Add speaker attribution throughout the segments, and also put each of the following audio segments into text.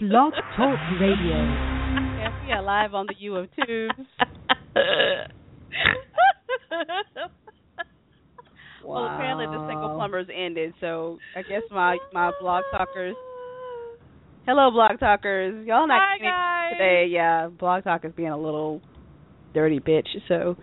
Speaker 1: Blog Talk Radio.
Speaker 2: Yes, we are live on the U of Tubes.
Speaker 1: Wow.
Speaker 2: Well, apparently the single plumbers ended, so I guess my blog talkers. Hello, blog talkers. Y'all not
Speaker 3: Hi,
Speaker 2: getting
Speaker 3: guys.
Speaker 2: it today. Yeah, blog talk is being a little dirty bitch. So,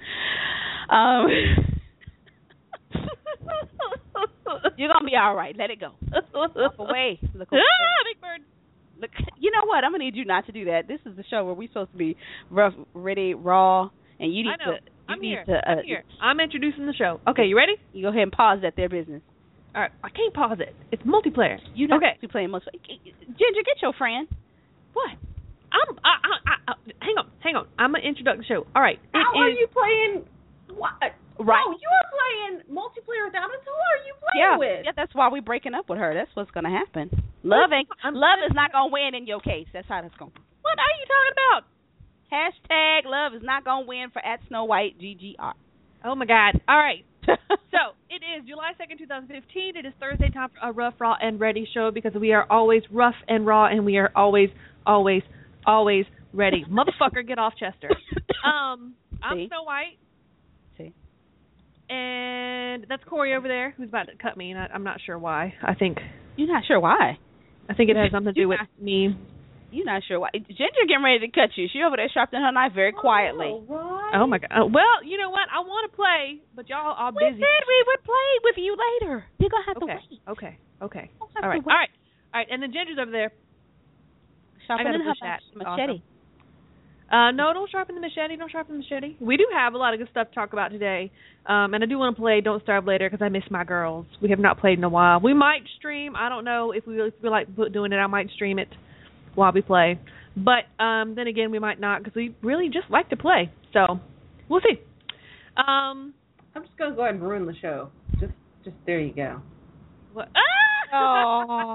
Speaker 2: you're gonna be all right. Let it go. Walk away. Look away.
Speaker 3: Big bird.
Speaker 2: Look, you know what? I'm gonna need you not to do that. This is the show where we're supposed to be rough, ready, raw, and you need
Speaker 3: I know.
Speaker 2: to.
Speaker 3: I'm here. I'm introducing the show. Okay, you ready?
Speaker 2: You go ahead and pause at their business.
Speaker 3: All right. I can't pause it. It's multiplayer.
Speaker 2: You know
Speaker 3: okay.
Speaker 2: you playing most. Ginger, get your friend.
Speaker 3: What? Hang on. I'm gonna introduce the show. All right.
Speaker 1: How are you playing? What?
Speaker 2: Right.
Speaker 1: Oh, you are playing multiplayer without us. Who are you playing with?
Speaker 2: Yeah, that's why we're breaking up with her. That's what's gonna happen. Love is not gonna win in your case. That's how that's going.
Speaker 3: What are you talking about?
Speaker 2: Hashtag love is not gonna win for @SnowWhiteGGR.
Speaker 3: Oh my God. All right. So it is July 2nd, 2015. It is Thursday time for a Rough, Raw, and Ready show because we are always rough and raw, and we are always ready. Motherfucker, get off Chester. I'm Snow White.
Speaker 2: See.
Speaker 3: And that's Corey over there who's about to cut me, and I'm not sure why. I think
Speaker 2: You're not sure why.
Speaker 3: it has something to do with me.
Speaker 2: You're not sure why. Ginger getting ready to cut you. She over there sharpening her knife very quietly.
Speaker 1: Right.
Speaker 3: Oh my God. Well, you know what? I want to play, but y'all are
Speaker 2: We
Speaker 3: busy.
Speaker 2: said we would play with you later. You're gonna have to wait.
Speaker 3: Okay.
Speaker 2: You'll have
Speaker 3: All
Speaker 2: to
Speaker 3: right.
Speaker 2: wait.
Speaker 3: And then Ginger's over there.
Speaker 2: Sharpening
Speaker 3: I gotta
Speaker 2: her
Speaker 3: push that.
Speaker 2: machete.
Speaker 3: No, don't sharpen the machete. We do have a lot of good stuff to talk about today. And I do want to play Don't Starve later because I miss my girls. We have not played in a while. We might stream. I don't know if we feel like doing it. I might stream it while we play. But then again, we might not because we really just like to play. So we'll see.
Speaker 1: I'm just gonna go ahead and ruin the show. Just there you go.
Speaker 3: What?
Speaker 2: Oh.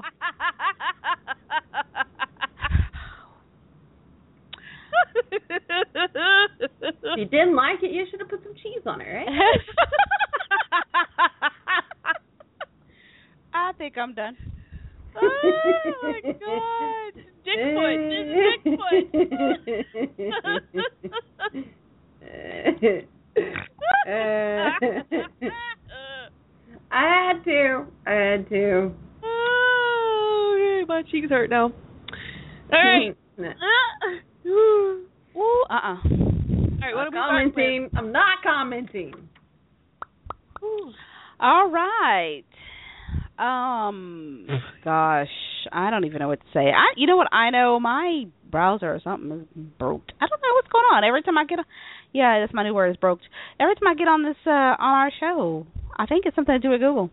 Speaker 1: If you didn't like it, you should have put some cheese on it, right?
Speaker 2: I think I'm done.
Speaker 3: Oh my God! Dickfoot.
Speaker 1: I had to.
Speaker 3: Oh, my cheeks hurt now. All right.
Speaker 2: Ooh,
Speaker 3: All right, what are we
Speaker 1: commenting? I'm not commenting.
Speaker 2: All right. Gosh, I don't even know what to say. You know what? I know my browser or something is broke. I don't know what's going on. Every time I get yeah, that's my new word, is broke. Every time I get on this on our show, I think it's something to do with Google.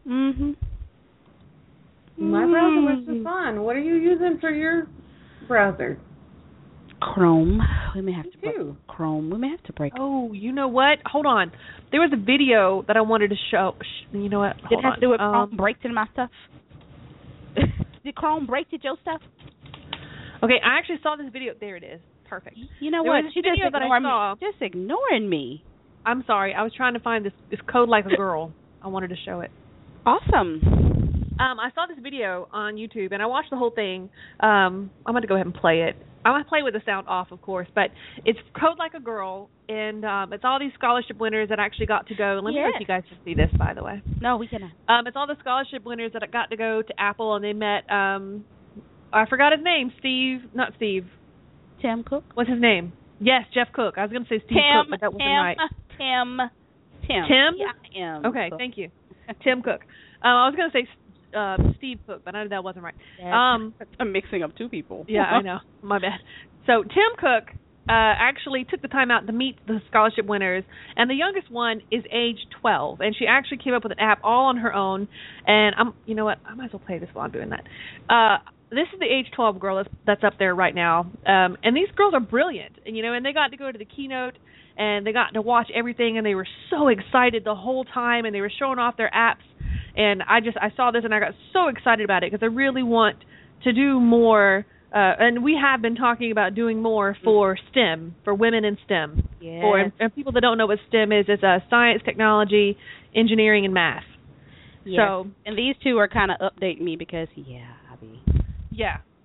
Speaker 1: My browser was just fine. What are you using for your browser?
Speaker 2: Chrome. We may have to break
Speaker 1: too.
Speaker 2: Chrome. We may have to break.
Speaker 3: Oh, you know what? Hold on. There was a video that I wanted to show. You know what?
Speaker 2: Did it have to do with Chrome breaking my stuff? Did Chrome break your stuff?
Speaker 3: Okay, I actually saw this video. There it is. Perfect.
Speaker 2: You know
Speaker 3: There
Speaker 2: what?
Speaker 3: was
Speaker 2: She
Speaker 3: this
Speaker 2: just
Speaker 3: video that I
Speaker 2: ignored
Speaker 3: saw.
Speaker 2: me. Just ignoring me.
Speaker 3: I'm sorry. I was trying to find this code like a girl. I wanted to show it.
Speaker 2: Awesome.
Speaker 3: I saw this video on YouTube, and I watched the whole thing. I'm going to go ahead and play it. I'm going to play with the sound off, of course, but it's Code Like a Girl, and it's all these scholarship winners that actually got to go. Let me know if you guys can see this, by the way.
Speaker 2: No, we cannot.
Speaker 3: It's all the scholarship winners that got to go to Apple, and they met, I forgot his name,
Speaker 2: Tim Cook?
Speaker 3: What's his name? Yes, Jeff Cook. I was going to say Steve Cook, but that wasn't right.
Speaker 2: Tim?
Speaker 3: Yeah,
Speaker 2: I am.
Speaker 3: Okay,
Speaker 2: Cook.
Speaker 3: thank you. Tim Cook. I was going to say Steve Cook, but I know that wasn't right.
Speaker 2: I'm mixing up two people.
Speaker 3: Yeah, I know. My bad. So Tim Cook actually took the time out to meet the scholarship winners, and the youngest one is age 12, and she actually came up with an app all on her own. And you know what? I might as well play this while I'm doing that. This is the age 12 girl that's up there right now, and these girls are brilliant. And they got to go to the keynote, and they got to watch everything, and they were so excited the whole time, and they were showing off their apps. And I saw this, and I got so excited about it because I really want to do more. And we have been talking about doing more for STEM, for women in STEM.
Speaker 2: Yes.
Speaker 3: And people that don't know what STEM is, it's science, technology, engineering, and math.
Speaker 2: Yes. So, and these two are kind of updating me because,
Speaker 3: Yeah.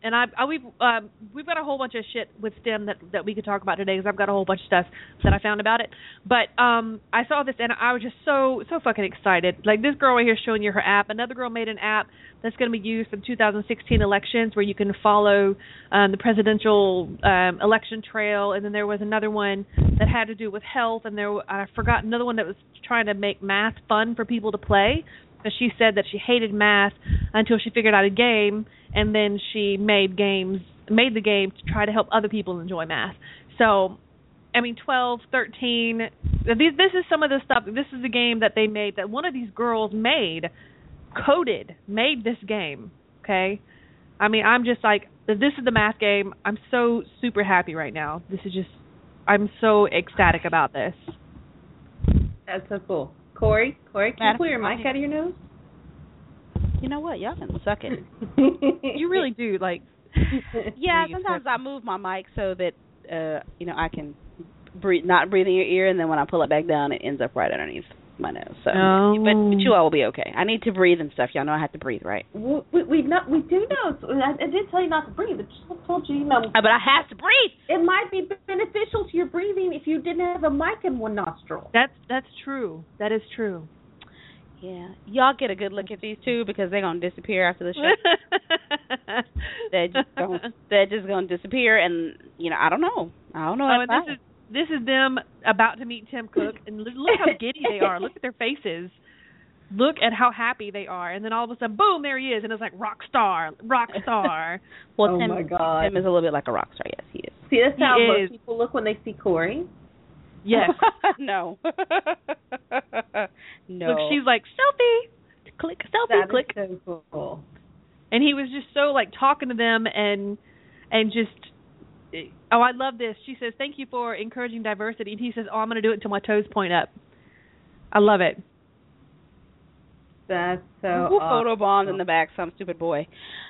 Speaker 3: and we've got a whole bunch of shit with STEM that we could talk about today because I've got a whole bunch of stuff that I found about it. But I saw this and I was just so fucking excited. Like this girl right here showing you her app. Another girl made an app that's going to be used for the 2016 elections where you can follow the presidential election trail. And then there was another one that had to do with health, and I forgot another one that was trying to make math fun for people to play. Because she said that she hated math until she figured out a game, and then she made the game to try to help other people enjoy math. So, I mean, 12, 13, this is some of the stuff. This is the game that they made, that one of these girls made this game, okay? I mean, I'm just like, this is the math game. I'm so super happy right now. I'm so ecstatic about this.
Speaker 1: That's so cool. Corey, can you pull your mic out of your nose?
Speaker 2: You know what? Y'all can suck it.
Speaker 3: You really do, like.
Speaker 2: Yeah, sometimes I move my mic so that, I can not breathe in your ear, and then when I pull it back down, it ends up right underneath my nose. So, but you all will be okay. I need to breathe and stuff. Y'all know I have to breathe, right?
Speaker 1: We do know. I did tell you not to breathe. I just told you,
Speaker 2: But I have to breathe.
Speaker 1: It might be beneficial to your breathing if you didn't have a mic in one nostril.
Speaker 3: That's true. That is true.
Speaker 2: Yeah. Y'all get a good look at these two because they're going to disappear after the show. They're just going to disappear, and, I don't know.
Speaker 3: This is them about to meet Tim Cook, and look how giddy they are. Look at their faces. Look at how happy they are. And then all of a sudden, boom, there he is. And it's like, rock star.
Speaker 2: Well,
Speaker 1: my God.
Speaker 2: Tim is a little bit like a rock star. Yes, he is.
Speaker 1: See, that's how most people look when they see Corey.
Speaker 3: Yes.
Speaker 2: No. No.
Speaker 3: Look, she's like, selfie. Click, selfie, click.
Speaker 1: That is so cool.
Speaker 3: And he was just so, like, talking to them and just... Oh, I love this. She says, thank you for encouraging diversity. And he says, I'm going to do it until my toes point up. I love it.
Speaker 1: That's so
Speaker 2: awesome. Photobomb in the back, some stupid boy.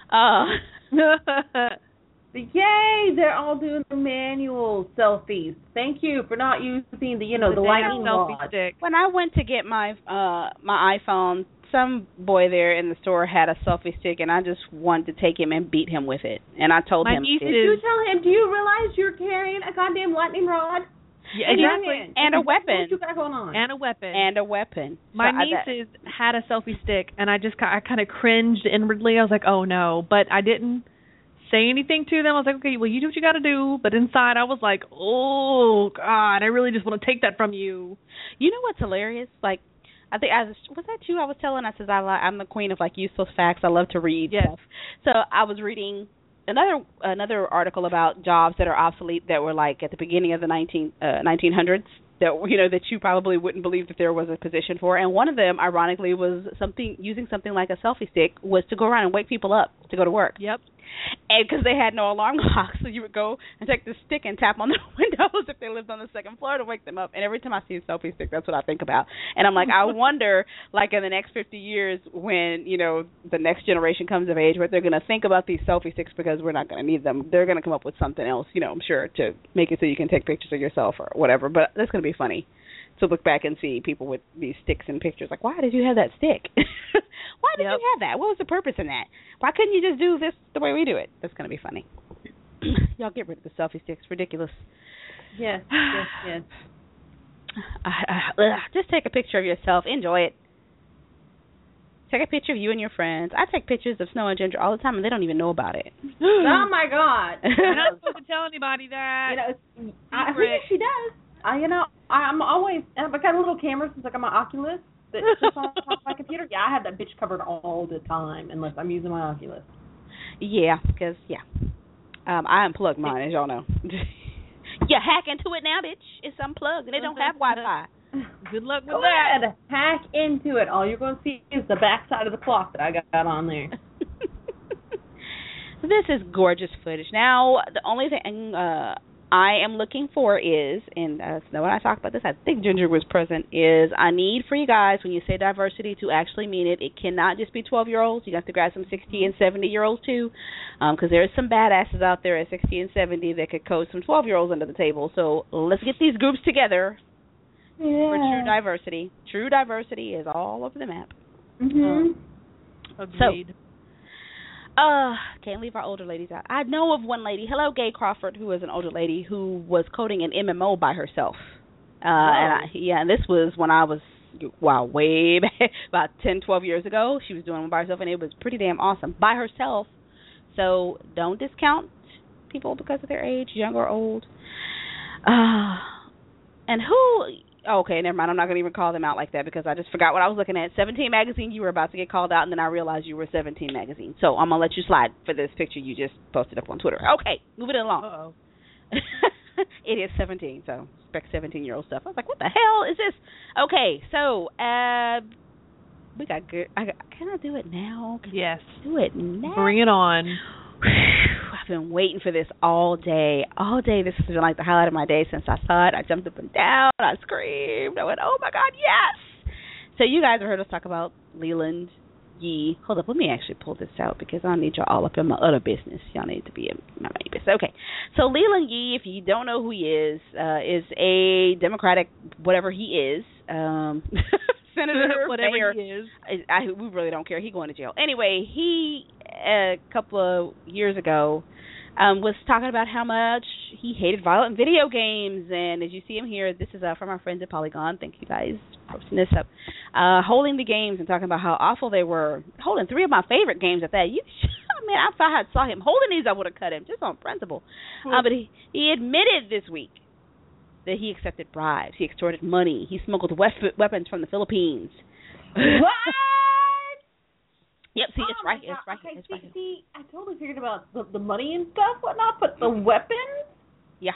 Speaker 1: Yay, they're all doing the manual selfies. Thank you for not using the lightning
Speaker 3: selfie stick.
Speaker 2: When I went to get my my iPhone, some boy there in the store had a selfie stick, and I just wanted to take him and beat him with it. And I told him,
Speaker 1: Did you tell him, do you realize you're carrying a goddamn lightning rod?
Speaker 3: Yeah, exactly.
Speaker 2: And a weapon.
Speaker 1: What you got going on?
Speaker 3: And a weapon. My
Speaker 2: so
Speaker 3: nieces had a selfie stick, and I kind of cringed inwardly. I was like, oh, no. But I didn't say anything to them. I was like, okay, well, you do what you got to do. But inside, I was like, oh, God, I really just want to take that from you.
Speaker 2: You know what's hilarious? Like, I think was that you? I was telling. I said I'm the queen of like useless facts. I love to read stuff. So I was reading another article about jobs that are obsolete that were like at the beginning of the 1900s that you probably wouldn't believe that there was a position for. And one of them, ironically, was using something like a selfie stick was to go around and wake people up to go to work.
Speaker 3: Yep.
Speaker 2: And because they had no alarm clock, so you would go and take the stick and tap on the windows if they lived on the second floor to wake them up. And every time I see a selfie stick, that's what I think about. And I'm like, I wonder, like in the next 50 years when, the next generation comes of age, what they're going to think about these selfie sticks because we're not going to need them. They're going to come up with something else, I'm sure, to make it so you can take pictures of yourself or whatever. But that's going to be funny to look back and see people with these sticks and pictures. Like, why did you have that stick? Why did you have that? What was the purpose in that? Why couldn't you just do this the way we do it? That's going to be funny. Y'all get rid of the selfie sticks. Ridiculous.
Speaker 1: Yes.
Speaker 2: Just take a picture of yourself. Enjoy it. Take a picture of you and your friends. I take pictures of Snow and Ginger all the time, and they don't even know about it.
Speaker 1: Oh, my God.
Speaker 3: You're not supposed to tell anybody that.
Speaker 1: I think she does. I'm always, I've got a little camera since I got my Oculus that sits on top of my computer. Yeah, I have that bitch covered all the time unless I'm using my Oculus.
Speaker 2: Yeah, because, I unplugged mine, as y'all know. You hack into it now, bitch. It's unplugged, and they don't have Wi-Fi.
Speaker 3: Good luck with
Speaker 1: Go ahead, hack into it. All you're going to see is the back side of the clock that I got on there.
Speaker 2: This is gorgeous footage. Now, the only thing I am looking for is, and when I talk about this, I think Ginger was present, is I need for you guys, when you say diversity, to actually mean it. It cannot just be 12-year-olds. You have to grab some 60 and 70-year-olds, too, because there's some badasses out there at 60 and 70 that could coach some 12-year-olds under the table. So let's get these groups together for true diversity. True diversity is all over the map.
Speaker 1: Mm-hmm.
Speaker 3: Agreed.
Speaker 2: So, Can't leave our older ladies out. I know of one lady, hello Gay Crawford, who is an older lady who was coding an MMO by herself. And this was when I was, way back, about 10, 12 years ago. She was doing one by herself, and it was pretty damn awesome. By herself. So don't discount people because of their age, young or old. And who... Okay, never mind. I'm not going to even call them out like that because I just forgot what I was looking at. 17 Magazine, you were about to get called out, and then I realized you were 17 Magazine. So I'm going to let you slide for this picture you just posted up on Twitter. Okay, moving along.
Speaker 3: Uh-oh.
Speaker 2: It is 17, so expect 17-year-old stuff. I was like, what the hell is this? Okay, so we got good. Can I do it now?
Speaker 3: Yes.
Speaker 2: Do it now.
Speaker 3: Bring it on.
Speaker 2: I've been waiting for this all day. All day. This has been like the highlight of my day since I saw it. I jumped up and down. I screamed. I went, oh, my God, yes. So you guys have heard us talk about Leland Yee. Hold up. Let me actually pull this out because I need y'all all up in my other business. Y'all need to be in my main business. Okay. So Leland Yee, if you don't know who he is a Democratic, whatever he is, senator,
Speaker 3: whatever
Speaker 2: mayor,
Speaker 3: he is.
Speaker 2: We really don't care. He's going to jail. Anyway, he, a couple of years ago, was talking about how much he hated violent video games. And as you see him here, this is from our friends at Polygon. Thank you guys for posting this up. Holding the games and talking about how awful they were. Holding 3 of my favorite games at that. Man, if I had saw him holding these, I would have cut him just on principle. But he admitted this week that he accepted bribes. He extorted money. He smuggled weapons from the Philippines.
Speaker 1: What?
Speaker 2: Yep, see, it's right. It's right.
Speaker 1: Okay,
Speaker 2: It's right.
Speaker 1: see, I totally figured about the money and stuff, whatnot, but the weapons?
Speaker 2: Yeah.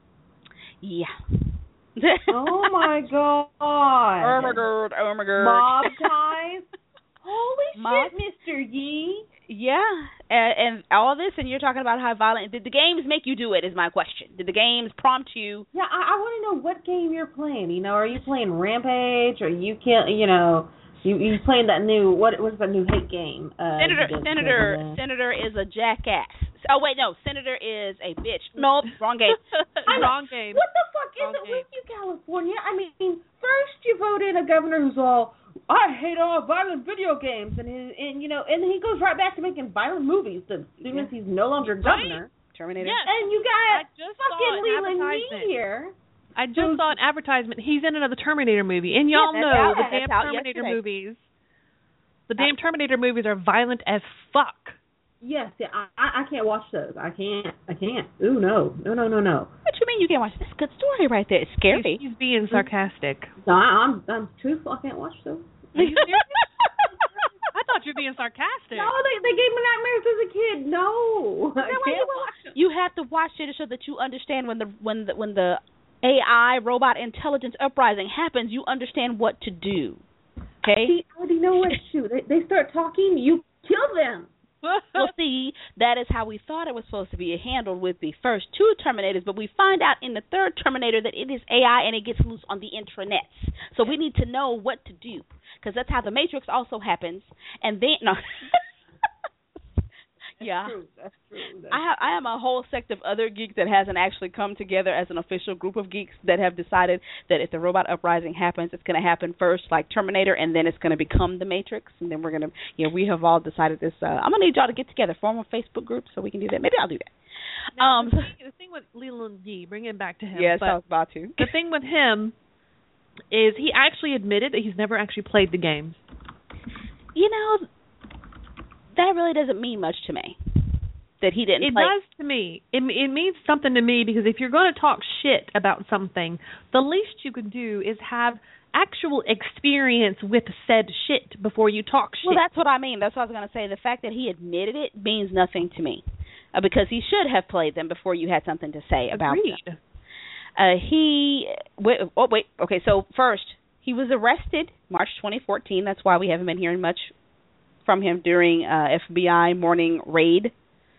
Speaker 1: Oh, my God.
Speaker 2: Oh, my God.
Speaker 1: Mob ties? Holy shit, Mr. Yee.
Speaker 2: Yeah, and all this, and you're talking about how violent. Did the games make you do it, is my question. Did the games prompt you?
Speaker 1: Yeah, I want to know what game you're playing. You know, are you playing Rampage, or you can't, you playing that new, what's the new hate game?
Speaker 2: Senator is a jackass. Oh, wait, no, Senator is a bitch. Nope, wrong game.
Speaker 3: Wrong game.
Speaker 1: What the fuck is it with you, California? I mean, first you vote in a governor who's all, I hate all violent video games, and he goes right back to making violent movies as soon as he's no longer governor.
Speaker 2: Terminator.
Speaker 3: Yes.
Speaker 1: And you got
Speaker 3: just
Speaker 1: fucking Leland Yee here.
Speaker 3: I just saw an advertisement. He's in another Terminator movie, and y'all know the damn Terminator movies. The damn Terminator movies are violent as fuck.
Speaker 1: Yes, yeah, I can't watch those. I can't. Ooh, no.
Speaker 2: What you mean you can't watch? That's a good story right there. It's scary.
Speaker 3: He's being sarcastic.
Speaker 1: No, I'm truthful. I can't watch those.
Speaker 3: Are you serious? I thought you were being sarcastic.
Speaker 1: No, they gave me nightmares as a kid. No, I can't watch them.
Speaker 2: You have to watch it so that you understand when the AI robot intelligence uprising happens. You understand what to do. Okay.
Speaker 1: See, I already know what to do. They start talking. You kill them.
Speaker 2: Well, see, that is how we thought it was supposed to be handled with the first 2 Terminators, but we find out in the 3rd Terminator that it is AI and it gets loose on the intranets. So we need to know what to do, because that's how the Matrix also happens. And then, no. Yeah.
Speaker 1: That's true.
Speaker 2: I am a whole sect of other geeks that hasn't actually come together as an official group of geeks that have decided that if the robot uprising happens, it's going to happen first, like Terminator, and then it's going to become the Matrix, and then we're going to, we have all decided this. I'm going to need y'all to get together, form a Facebook group so we can do that. Maybe I'll do that.
Speaker 3: Now, the thing with Leland Yee, bring it back to him.
Speaker 2: Yes, I was about to.
Speaker 3: The thing with him is he actually admitted that he's never actually played the games.
Speaker 2: That really doesn't mean much to me. That he didn't play.
Speaker 3: It does to me. It means something to me because if you're going to talk shit about something, the least you can do is have actual experience with said shit before you talk shit.
Speaker 2: Well, that's what I mean. That's what I was going to say. The fact that he admitted it means nothing to me because he should have played them before you had something to say about them. Okay, so first, he was arrested March 2014. That's why we haven't been hearing much from him during FBI morning raid.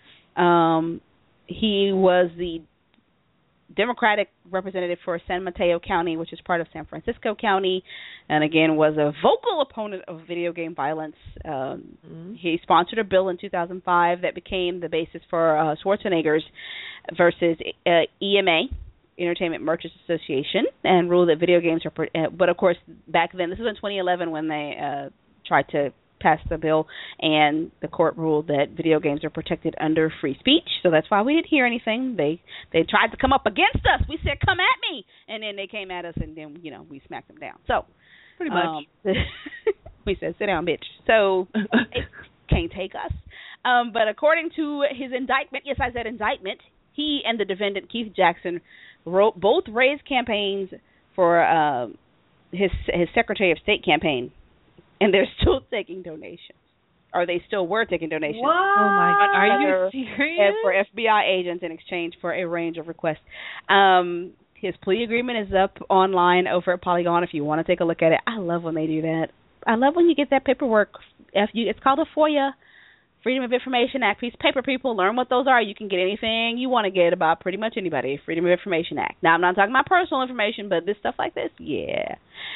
Speaker 2: He was the Democratic representative for San Mateo County, which is part of San Francisco County, and again was a vocal opponent of video game violence. He sponsored a bill in 2005 that became the basis for Schwarzenegger's versus EMA, Entertainment Merchants Association, and ruled that video games are. But of course, back then, this was in 2011 when they tried to passed the bill, and the court ruled that video games are protected under free speech. So that's why we didn't hear anything. They tried to come up against us. We said, "Come at me," and then they came at us, and then we smacked them down. So
Speaker 3: pretty much,
Speaker 2: we said, "Sit down, bitch." So they can't take us. But according to his indictment, yes, I said indictment. He and the defendant Keith Jackson both raised campaigns for his Secretary of State campaign, and they're still taking donations. Or they still were taking donations.
Speaker 1: What?
Speaker 3: Oh my God. Are you serious?
Speaker 2: For FBI agents in exchange for a range of requests. His plea agreement is up online over at Polygon if you want to take a look at it. I love when they do that. I love when you get that paperwork. It's called a FOIA, Freedom of Information Act piece of paper. People learn what those are. You can get anything you want to get about pretty much anybody. Freedom of Information Act. Now, I'm not talking about personal information, but this stuff like this, yeah.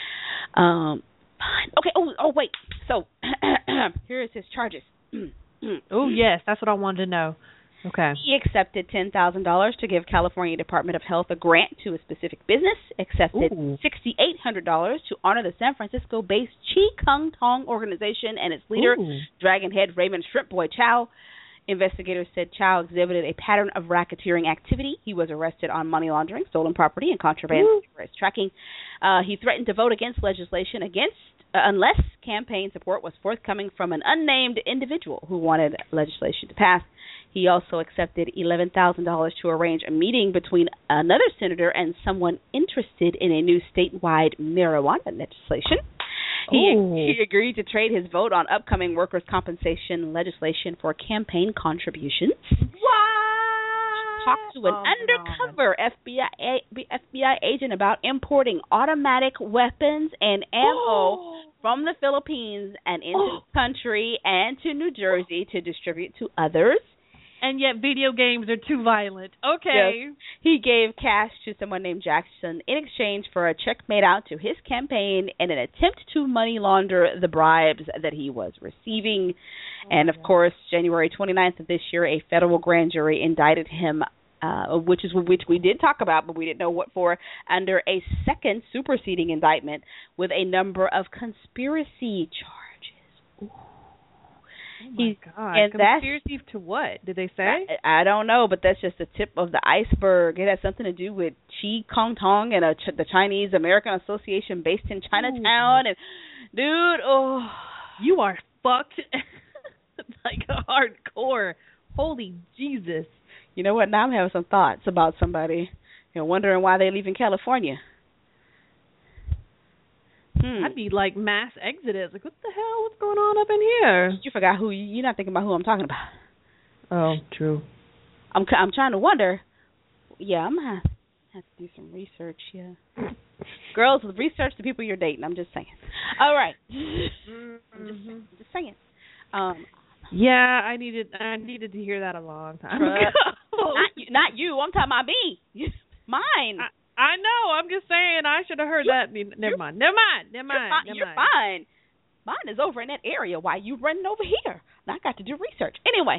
Speaker 2: Okay. Oh, wait. So here's his charges.
Speaker 3: Oh, yes. That's what I wanted to know. Okay.
Speaker 2: He accepted $10,000 to give California Department of Health a grant to a specific business, accepted $6,800 to honor the San Francisco-based Chi Kung Tong organization and its leader, Dragon Head Raymond Shrimp Boy Chow. Investigators said Chow exhibited a pattern of racketeering activity. He was arrested on money laundering, stolen property, and contraband tracking. He threatened to vote against legislation unless campaign support was forthcoming from an unnamed individual who wanted legislation to pass. He also accepted $11,000 to arrange a meeting between another senator and someone interested in a new statewide marijuana legislation. He agreed to trade his vote on upcoming workers' compensation legislation for campaign contributions.
Speaker 1: What?
Speaker 2: Talked to an undercover FBI agent about importing automatic weapons and ammo from the Philippines and into the country and to New Jersey to distribute to others.
Speaker 3: And yet video games are too violent. Okay.
Speaker 2: Yes. He gave cash to someone named Jackson in exchange for a check made out to his campaign in an attempt to money launder the bribes that he was receiving. And, of course, January 29th of this year, a federal grand jury indicted him, which we did talk about, but we didn't know what for, under a second superseding indictment with a number of conspiracy charges. Ooh.
Speaker 3: Oh my God. And conspiracy to what? Did they say?
Speaker 2: I don't know, but that's just the tip of the iceberg. It has something to do with Chi Kung Tong and the Chinese American Association based in Chinatown. And dude,
Speaker 3: you are fucked like hardcore. Holy Jesus.
Speaker 2: You know what? Now I'm having some thoughts about somebody, wondering why they leave in California.
Speaker 3: I'd be like mass exodus. Like, what the hell? What's going on up in here?
Speaker 2: You forgot who you're not thinking about who I'm talking about.
Speaker 3: Oh, true.
Speaker 2: I'm trying to wonder. Yeah, I'm gonna have to do some research. Yeah, girls, research the people you're dating. I'm just saying. All right. I'm just saying.
Speaker 3: Yeah, I needed to hear that a long time ago.
Speaker 2: Not you. I'm talking about me. Mine.
Speaker 3: I know. I'm just saying I should have heard that. Never mind.
Speaker 2: You're fine. Mine is over in that area. Why you running over here? Now I got to do research. Anyway.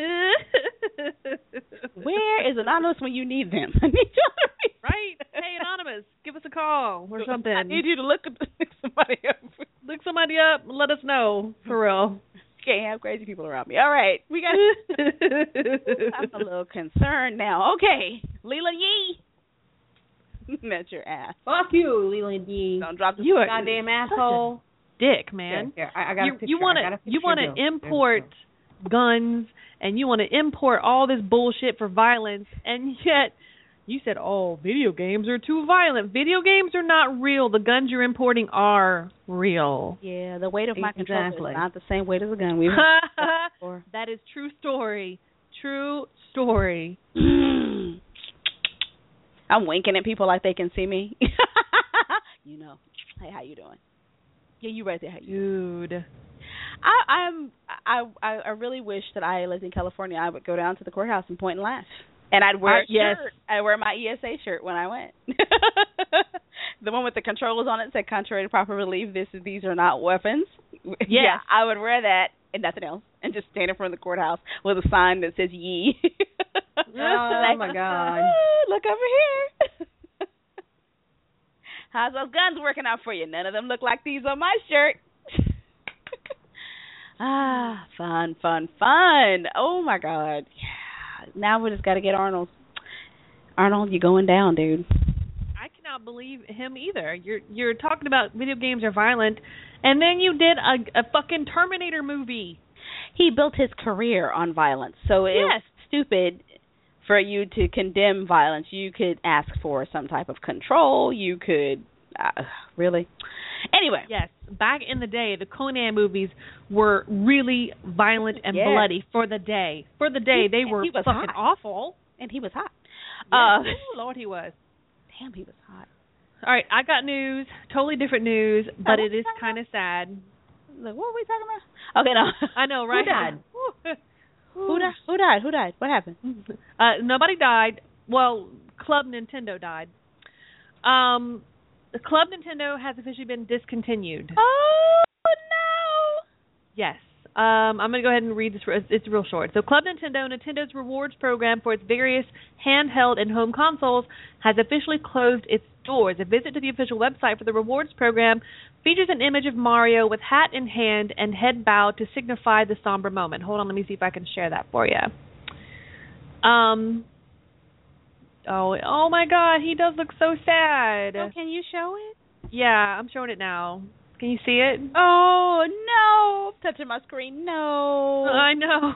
Speaker 2: Where is Anonymous when you need them? I need you.
Speaker 3: Right? Hey, Anonymous, give us a call or something. I
Speaker 2: need you to look somebody up.
Speaker 3: Look somebody up and let us know. For real.
Speaker 2: Can't have crazy people around me. All right. We got I'm a little concerned now. Okay. Leland Yee. That's your ass.
Speaker 1: Fuck you, Leland Yee.
Speaker 2: Don't drop the
Speaker 1: goddamn asshole.
Speaker 3: Dick, man.
Speaker 1: Here, I got a picture.
Speaker 3: You want to import guns and you want to import all this bullshit for violence, and yet you said, "Oh, video games are too violent." Video games are not real. The guns you're importing are real.
Speaker 2: Yeah, the weight of my controller is not the same weight as a gun. We've
Speaker 3: That is true story. True story.
Speaker 2: I'm winking at people like they can see me. Hey, how you doing? Yeah, you right there. How you
Speaker 3: Dude.
Speaker 2: I really wish that I lived in California. I would go down to the courthouse and point and laugh. And I'd wear a shirt. I'd wear my ESA shirt when I went. The one with the controls on it said, "Contrary to proper belief, these are not weapons." Yeah, I would wear that and nothing else, and just stand in front of the courthouse with a sign that says "Yee."
Speaker 1: Oh my God!
Speaker 2: Look over here. How's those guns working out for you? None of them look like these on my shirt. Fun. Oh my God. Yeah. Now we just got to get Arnold. Arnold, you're going down, dude.
Speaker 3: I cannot believe him either. You're talking about video games are violent, and then you did a fucking Terminator movie.
Speaker 2: He built his career on violence, so it's stupid for you to condemn violence. You could ask for some type of control. You could really. Anyway.
Speaker 3: Yes, back in the day, the Conan movies were really violent and bloody for the day. For the day, they were fucking awful.
Speaker 2: And he was hot.
Speaker 3: Yes, Lord, he was.
Speaker 2: Damn, he was hot.
Speaker 3: All right, I got news, totally different news, but it is kind of sad.
Speaker 2: Like, what are we talking about? Okay, no.
Speaker 3: I know, right?
Speaker 2: Who died? Who died? What happened?
Speaker 3: Nobody died. Well, Club Nintendo died. The Club Nintendo has officially been discontinued.
Speaker 2: Oh, no.
Speaker 3: Yes. I'm going to go ahead and read this. It's real short. So Club Nintendo, Nintendo's rewards program for its various handheld and home consoles, has officially closed its doors. A visit to the official website for the rewards program features an image of Mario with hat in hand and head bowed to signify the somber moment. Hold on, let me see if I can share that for you. Oh my God, he does look so sad.
Speaker 2: Oh, can you show it?
Speaker 3: Yeah, I'm showing it now. Can you see it?
Speaker 2: Oh, no. I'm touching my screen. No.
Speaker 3: I know.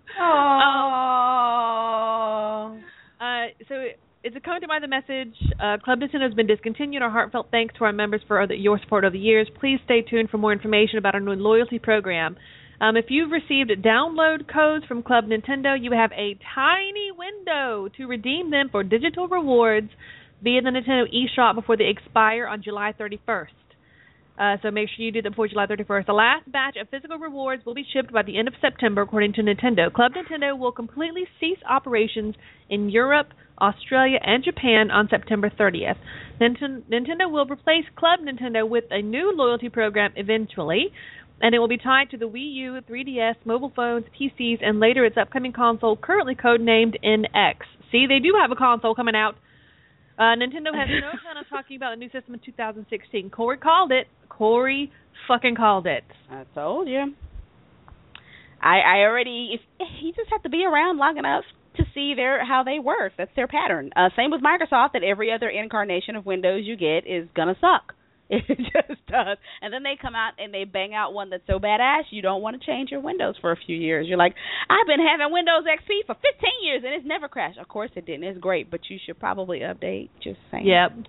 Speaker 2: Oh.
Speaker 3: So it's accompanied by the message, Club Nintendo has been discontinued. Our heartfelt thanks to our members for your support over the years. Please stay tuned for more information about our new loyalty program. If you've received download codes from Club Nintendo, you have a tiny window to redeem them for digital rewards via the Nintendo eShop before they expire on July 31st. So make sure you do that before July 31st. The last batch of physical rewards will be shipped by the end of September, according to Nintendo. Club Nintendo will completely cease operations in Europe, Australia, and Japan on September 30th. Nintendo will replace Club Nintendo with a new loyalty program eventually, and it will be tied to the Wii U, 3DS, mobile phones, PCs, and later its upcoming console, currently codenamed NX. See, they do have a console coming out. Nintendo has no plan on talking about the new system in 2016. Corey called it. Corey fucking called it.
Speaker 2: I told you. I already. You just have to be around long enough to see how they work. That's their pattern. Same with Microsoft. That every other incarnation of Windows you get is gonna suck. It just does. And then they come out and they bang out one that's so badass you don't want to change your Windows for a few years. You're like, I've been having Windows XP for 15 years and it's never crashed. Of course it didn't. It's great, but you should probably update. Just saying.
Speaker 3: Yep.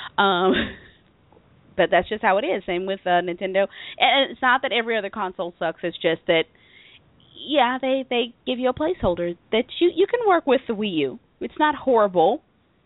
Speaker 2: But that's just how it is. Same with Nintendo. And it's not that every other console sucks. It's just that, yeah, they give you a placeholder that you can work with the Wii U. It's not horrible.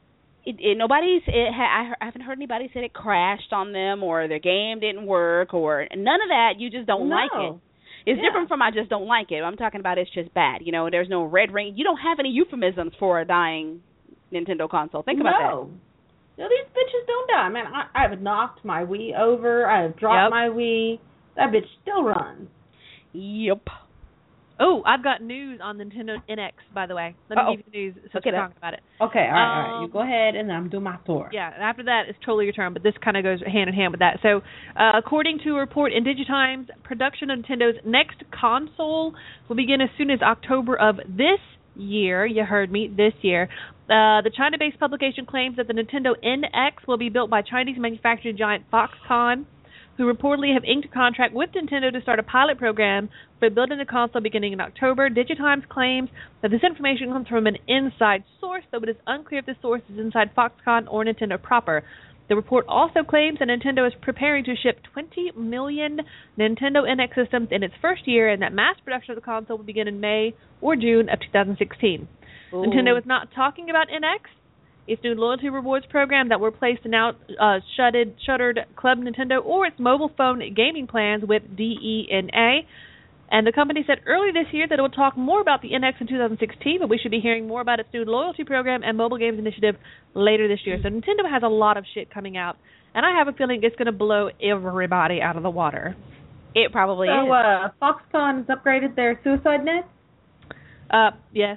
Speaker 2: I haven't heard anybody say it crashed on them or their game didn't work or none of that. You just don't like it. It's different from I just don't like it. I'm talking about it's just bad. You know, there's no red ring. You don't have any euphemisms for a dying Nintendo console. Think about that.
Speaker 1: No, these bitches don't die. Man, I've knocked my Wii over. I've dropped my Wii. That bitch still runs.
Speaker 2: Yep.
Speaker 3: Oh, I've got news on Nintendo NX, by the way. Let me give you the news since we're talking about it.
Speaker 1: Okay, all right. You go ahead, and I'm doing my tour.
Speaker 3: Yeah, and after that, it's totally your turn, but this kind of goes hand in hand with that. So, according to a report in Digitimes, production of Nintendo's next console will begin as soon as October of this year. You heard me, this year. The China-based publication claims that the Nintendo NX will be built by Chinese manufacturing giant Foxconn, who reportedly have inked a contract with Nintendo to start a pilot program for building the console beginning in October. Digitimes claims that this information comes from an inside source, though it is unclear if the source is inside Foxconn or Nintendo proper. The report also claims that Nintendo is preparing to ship 20 million Nintendo NX systems in its first year, and that mass production of the console will begin in May or June of 2016. Ooh. Nintendo is not talking about NX. Its new loyalty rewards program that were placed in shuttered Club Nintendo or its mobile phone gaming plans with DENA. And the company said earlier this year that it will talk more about the NX in 2016, but we should be hearing more about its new loyalty program and mobile games initiative later this year. So Nintendo has a lot of shit coming out, and I have a feeling it's going to blow everybody out of the water.
Speaker 2: It probably is.
Speaker 1: So Foxconn has upgraded their suicide net?
Speaker 3: Yes.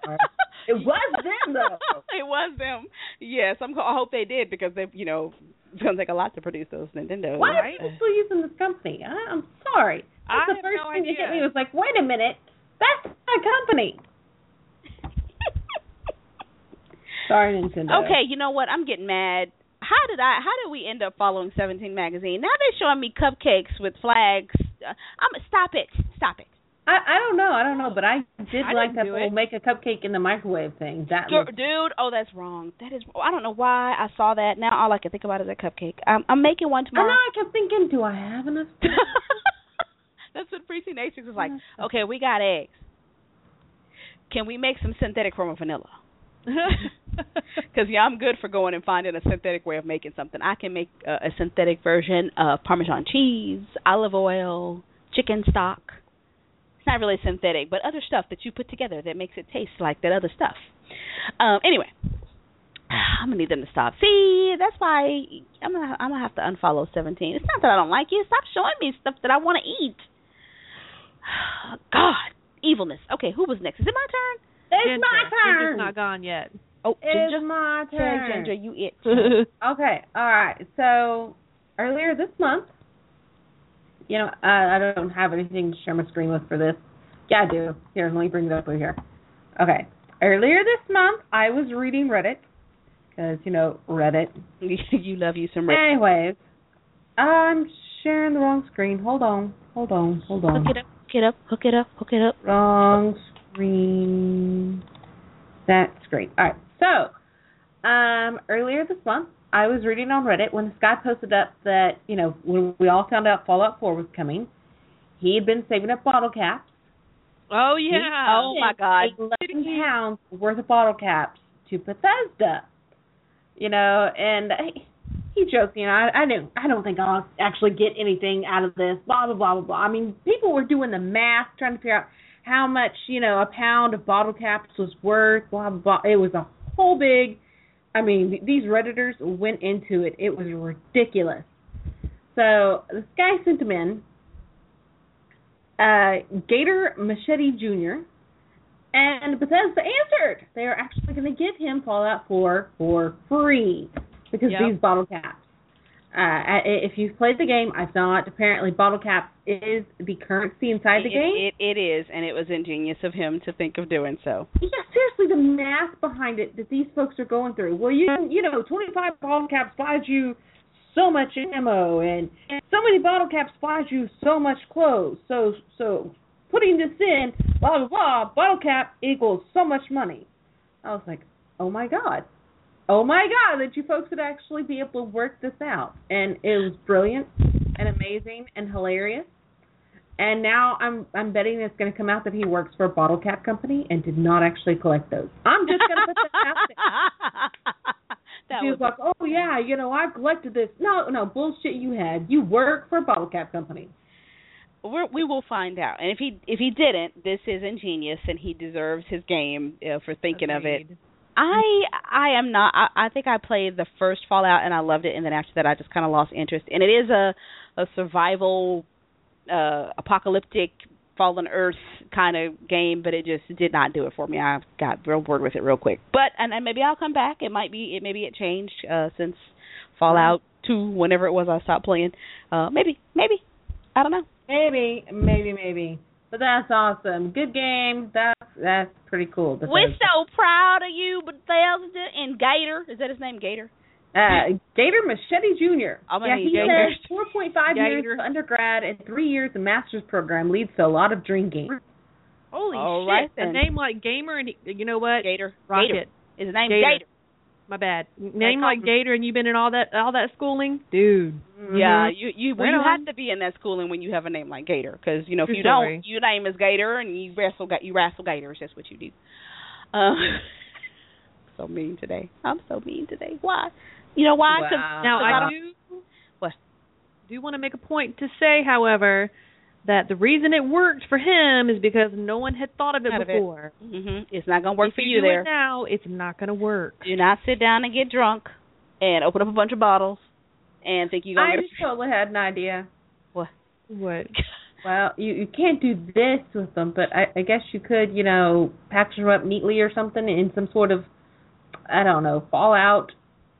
Speaker 1: It was them, though.
Speaker 2: It was them. Yes, I hope they did because they, It's going to take a lot to produce those Nintendo.
Speaker 1: Why are people still using this company? I'm sorry. That's the first thing that hit me was like, wait a minute, that's my company. Sorry, Nintendo.
Speaker 2: Okay, you know what? I'm getting mad. How did we end up following 17 magazine? Now they're showing me cupcakes with flags. Stop it.
Speaker 1: I don't know, but I like that whole make a cupcake in the microwave thing.
Speaker 2: Dude, that's wrong. That is, I don't know why I saw that. Now all I can think about is a cupcake. I'm making one tomorrow.
Speaker 1: I know, I kept thinking, do I have enough?
Speaker 2: That's what Freaky Natrix was like. Okay, we got eggs. Can we make some synthetic form of vanilla? Because, I'm good for going and finding a synthetic way of making something. I can make a synthetic version of Parmesan cheese, olive oil, chicken stock. It's not really synthetic, but other stuff that you put together that makes it taste like that other stuff. Anyway, I'm going to need them to stop. See, that's why I'm gonna have to unfollow 17. It's not that I don't like you. Stop showing me stuff that I want to eat. God, evilness. Okay, who was next? Is it my turn?
Speaker 1: It's my turn.
Speaker 3: Ginger's not gone yet.
Speaker 2: Oh, Ginger.
Speaker 1: It's my turn.
Speaker 2: Ginger, you it.
Speaker 1: Okay, all right. So earlier this month, I don't have anything to share my screen with for this. Yeah, I do. Here, let me bring it up over here. Okay. Earlier this month, I was reading Reddit because Reddit.
Speaker 2: You love you some Reddit.
Speaker 1: Anyways, I'm sharing the wrong screen. Hold on.
Speaker 2: Hook it up.
Speaker 1: Wrong screen. That's great. All right. So, earlier this month, I was reading on Reddit when this guy posted up that, when we all found out Fallout 4 was coming, he had been saving up bottle caps.
Speaker 3: Oh, yeah.
Speaker 2: Oh, my God.
Speaker 1: 11 pounds worth of bottle caps to Bethesda. And he joked, I don't think I'll actually get anything out of this, blah, blah, blah, blah, blah. I mean, people were doing the math, trying to figure out how much, a pound of bottle caps was worth, blah, blah, blah. It was a whole big, these Redditors went into it. It was ridiculous. So this guy sent him in, Gator Machete Jr., and Bethesda answered. They are actually going to give him Fallout 4 for free because of these bottle caps. If you've played the game, I've not. Apparently, bottle caps is the currency inside the game.
Speaker 2: It is, and it was ingenious of him to think of doing so.
Speaker 1: Yeah, seriously, the math behind it that these folks are going through. Well, 25 bottle caps buys you so much ammo, and so many bottle caps buys you so much clothes. So putting this in, blah, blah, blah, bottle cap equals so much money. I was like, oh, my God, that you folks would actually be able to work this out. And it was brilliant and amazing and hilarious. And now I'm betting it's going to come out that he works for a bottle cap company and did not actually collect those. I'm just going to put that out there. He was like, oh, yeah, I've collected this. No, bullshit you had. You work for a bottle cap company.
Speaker 2: We will find out. And if he didn't, this is ingenious, and he deserves his game for thinking of it. I am not. I think I played the first Fallout and I loved it, and then after that I just kind of lost interest. And it is a survival, apocalyptic, fallen Earth kind of game, but it just did not do it for me. I got real bored with it real quick. But and maybe I'll come back. Maybe it changed since Fallout 2, whenever it was I stopped playing. Maybe I don't know.
Speaker 1: Maybe. But that's awesome. Good game. That's pretty cool.
Speaker 2: We're so proud of you, Bethesda and Gator. Is that his name, Gator?
Speaker 1: Gator Machete Jr. He says 4.5 years of undergrad and 3 years of master's program leads to a lot of dream games.
Speaker 3: Holy shit.
Speaker 2: Right,
Speaker 3: a name like Gamer, and you know what?
Speaker 2: Gator.
Speaker 3: Rocket.
Speaker 2: Gator. His name's Gator.
Speaker 3: My bad. Name like Gator, and you've been in all that schooling, dude.
Speaker 2: Mm-hmm. Yeah, you have to be in that schooling when you have a name like Gator, because if you don't, your name is Gator, and you wrestle gators. That's what you do. So mean today. I'm so mean today. Why? You know why?
Speaker 1: Wow.
Speaker 3: Now I do want to make a point to say, however, that the reason it worked for him is because no one had thought of it before.
Speaker 2: Mm-hmm. It's not going to work for you
Speaker 3: there. Now, it's not going to work.
Speaker 2: Do not sit down and get drunk and open up a bunch of bottles and think you're going to
Speaker 1: I just totally had an idea.
Speaker 2: What?
Speaker 1: Well, you can't do this with them, but I guess you could, package them up neatly or something in some sort of, I don't know, Fallout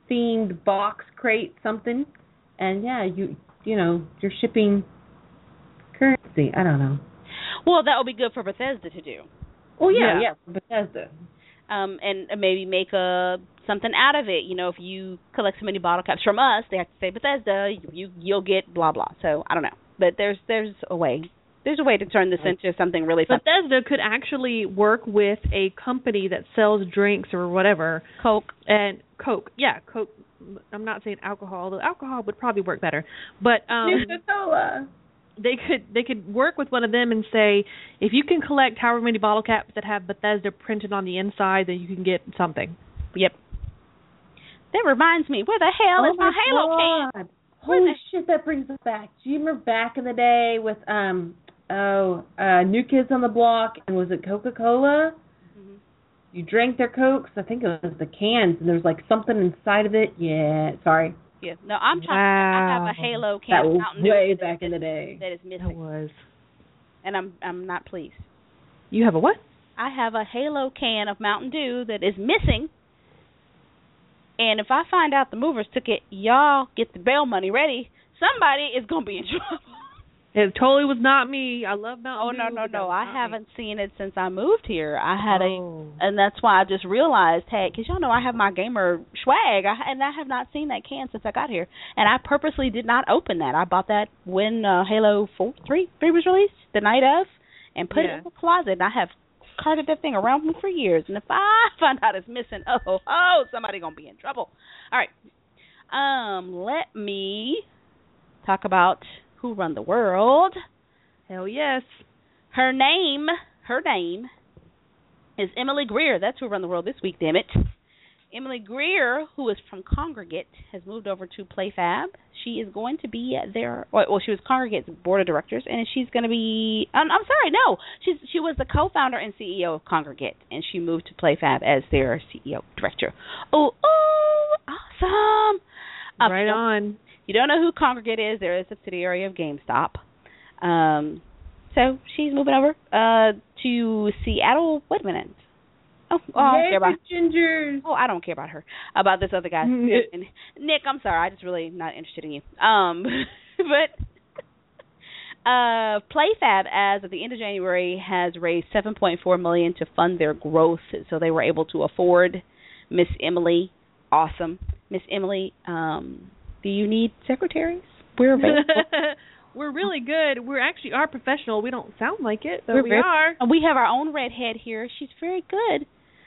Speaker 1: themed box crate something, and yeah, you're shipping currency. I don't know.
Speaker 2: Well, that would be good for Bethesda to do.
Speaker 1: Well, yeah, for Bethesda.
Speaker 2: And maybe make something out of it. If you collect so many bottle caps from us, they have to say Bethesda. You'll get blah blah. So I don't know, but there's a way. There's a way to turn this into something really fun.
Speaker 3: Bethesda could actually work with a company that sells drinks or whatever.
Speaker 2: Coke.
Speaker 3: Yeah, Coke. I'm not saying alcohol, although alcohol would probably work better. But
Speaker 1: Coca-Cola.
Speaker 3: They could work with one of them and say, if you can collect however many bottle caps that have Bethesda printed on the inside, then you can get something.
Speaker 2: Yep. That reminds me, where the hell is my Halo can?
Speaker 1: Holy shit, that brings us back. Do you remember back in the day with New Kids on the Block, and was it Coca-Cola? Mm-hmm. You drank their Cokes. I think it was the cans, and there's like something inside of it. Yeah, sorry.
Speaker 2: Yeah, no, I'm trying. I have a Halo can.
Speaker 1: That was way back in the day.
Speaker 2: That is missing.
Speaker 3: That was.
Speaker 2: And I'm not pleased.
Speaker 3: You have a what?
Speaker 2: I have a Halo can of Mountain Dew that is missing. And if I find out the movers took it, y'all get the bail money ready. Somebody is gonna be in trouble.
Speaker 3: It totally was not me. I love Mountain Dew.
Speaker 2: No. I haven't seen it since I moved here. I had and that's why I just realized, hey, because y'all know I have my gamer swag, and I have not seen that can since I got here. And I purposely did not open that. I bought that when Halo 3 was released, the night of, and put it in the closet. And I have carted that thing around me for years. And if I find out it's missing, somebody gonna be in trouble. All right, let me talk about who run the world.
Speaker 3: Hell yes.
Speaker 2: Her name is Emily Greer. That's who run the world this week, damn it. Emily Greer, who is from Congregate, has moved over to PlayFab. She is going to be there. Well, she was Congregate's board of directors, and she's going to be. I'm sorry, no. She was the co-founder and CEO of Congregate, and she moved to PlayFab as their CEO director. Oh, awesome!
Speaker 3: Right on.
Speaker 2: You don't know who Congregate is. They're a subsidiary of GameStop. So she's moving over to Seattle. Wait a minute. I don't care about
Speaker 1: Gingers.
Speaker 2: Oh, I don't care about her. About this other guy. Nick, I'm sorry. I'm just really not interested in you. But PlayFab, as of the end of January, has raised $7.4 million to fund their growth, so they were able to afford Miss Emily. Awesome. Miss Emily, do you need secretaries? We're available.
Speaker 3: We're really good. We actually are professional. We don't sound like it, but we are.
Speaker 2: We have our own redhead here. She's very good.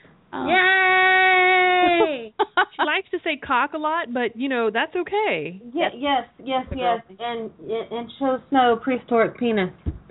Speaker 1: Yay!
Speaker 3: She likes to say cock a lot, but, that's okay.
Speaker 1: Yes. And show Snow prehistoric penis.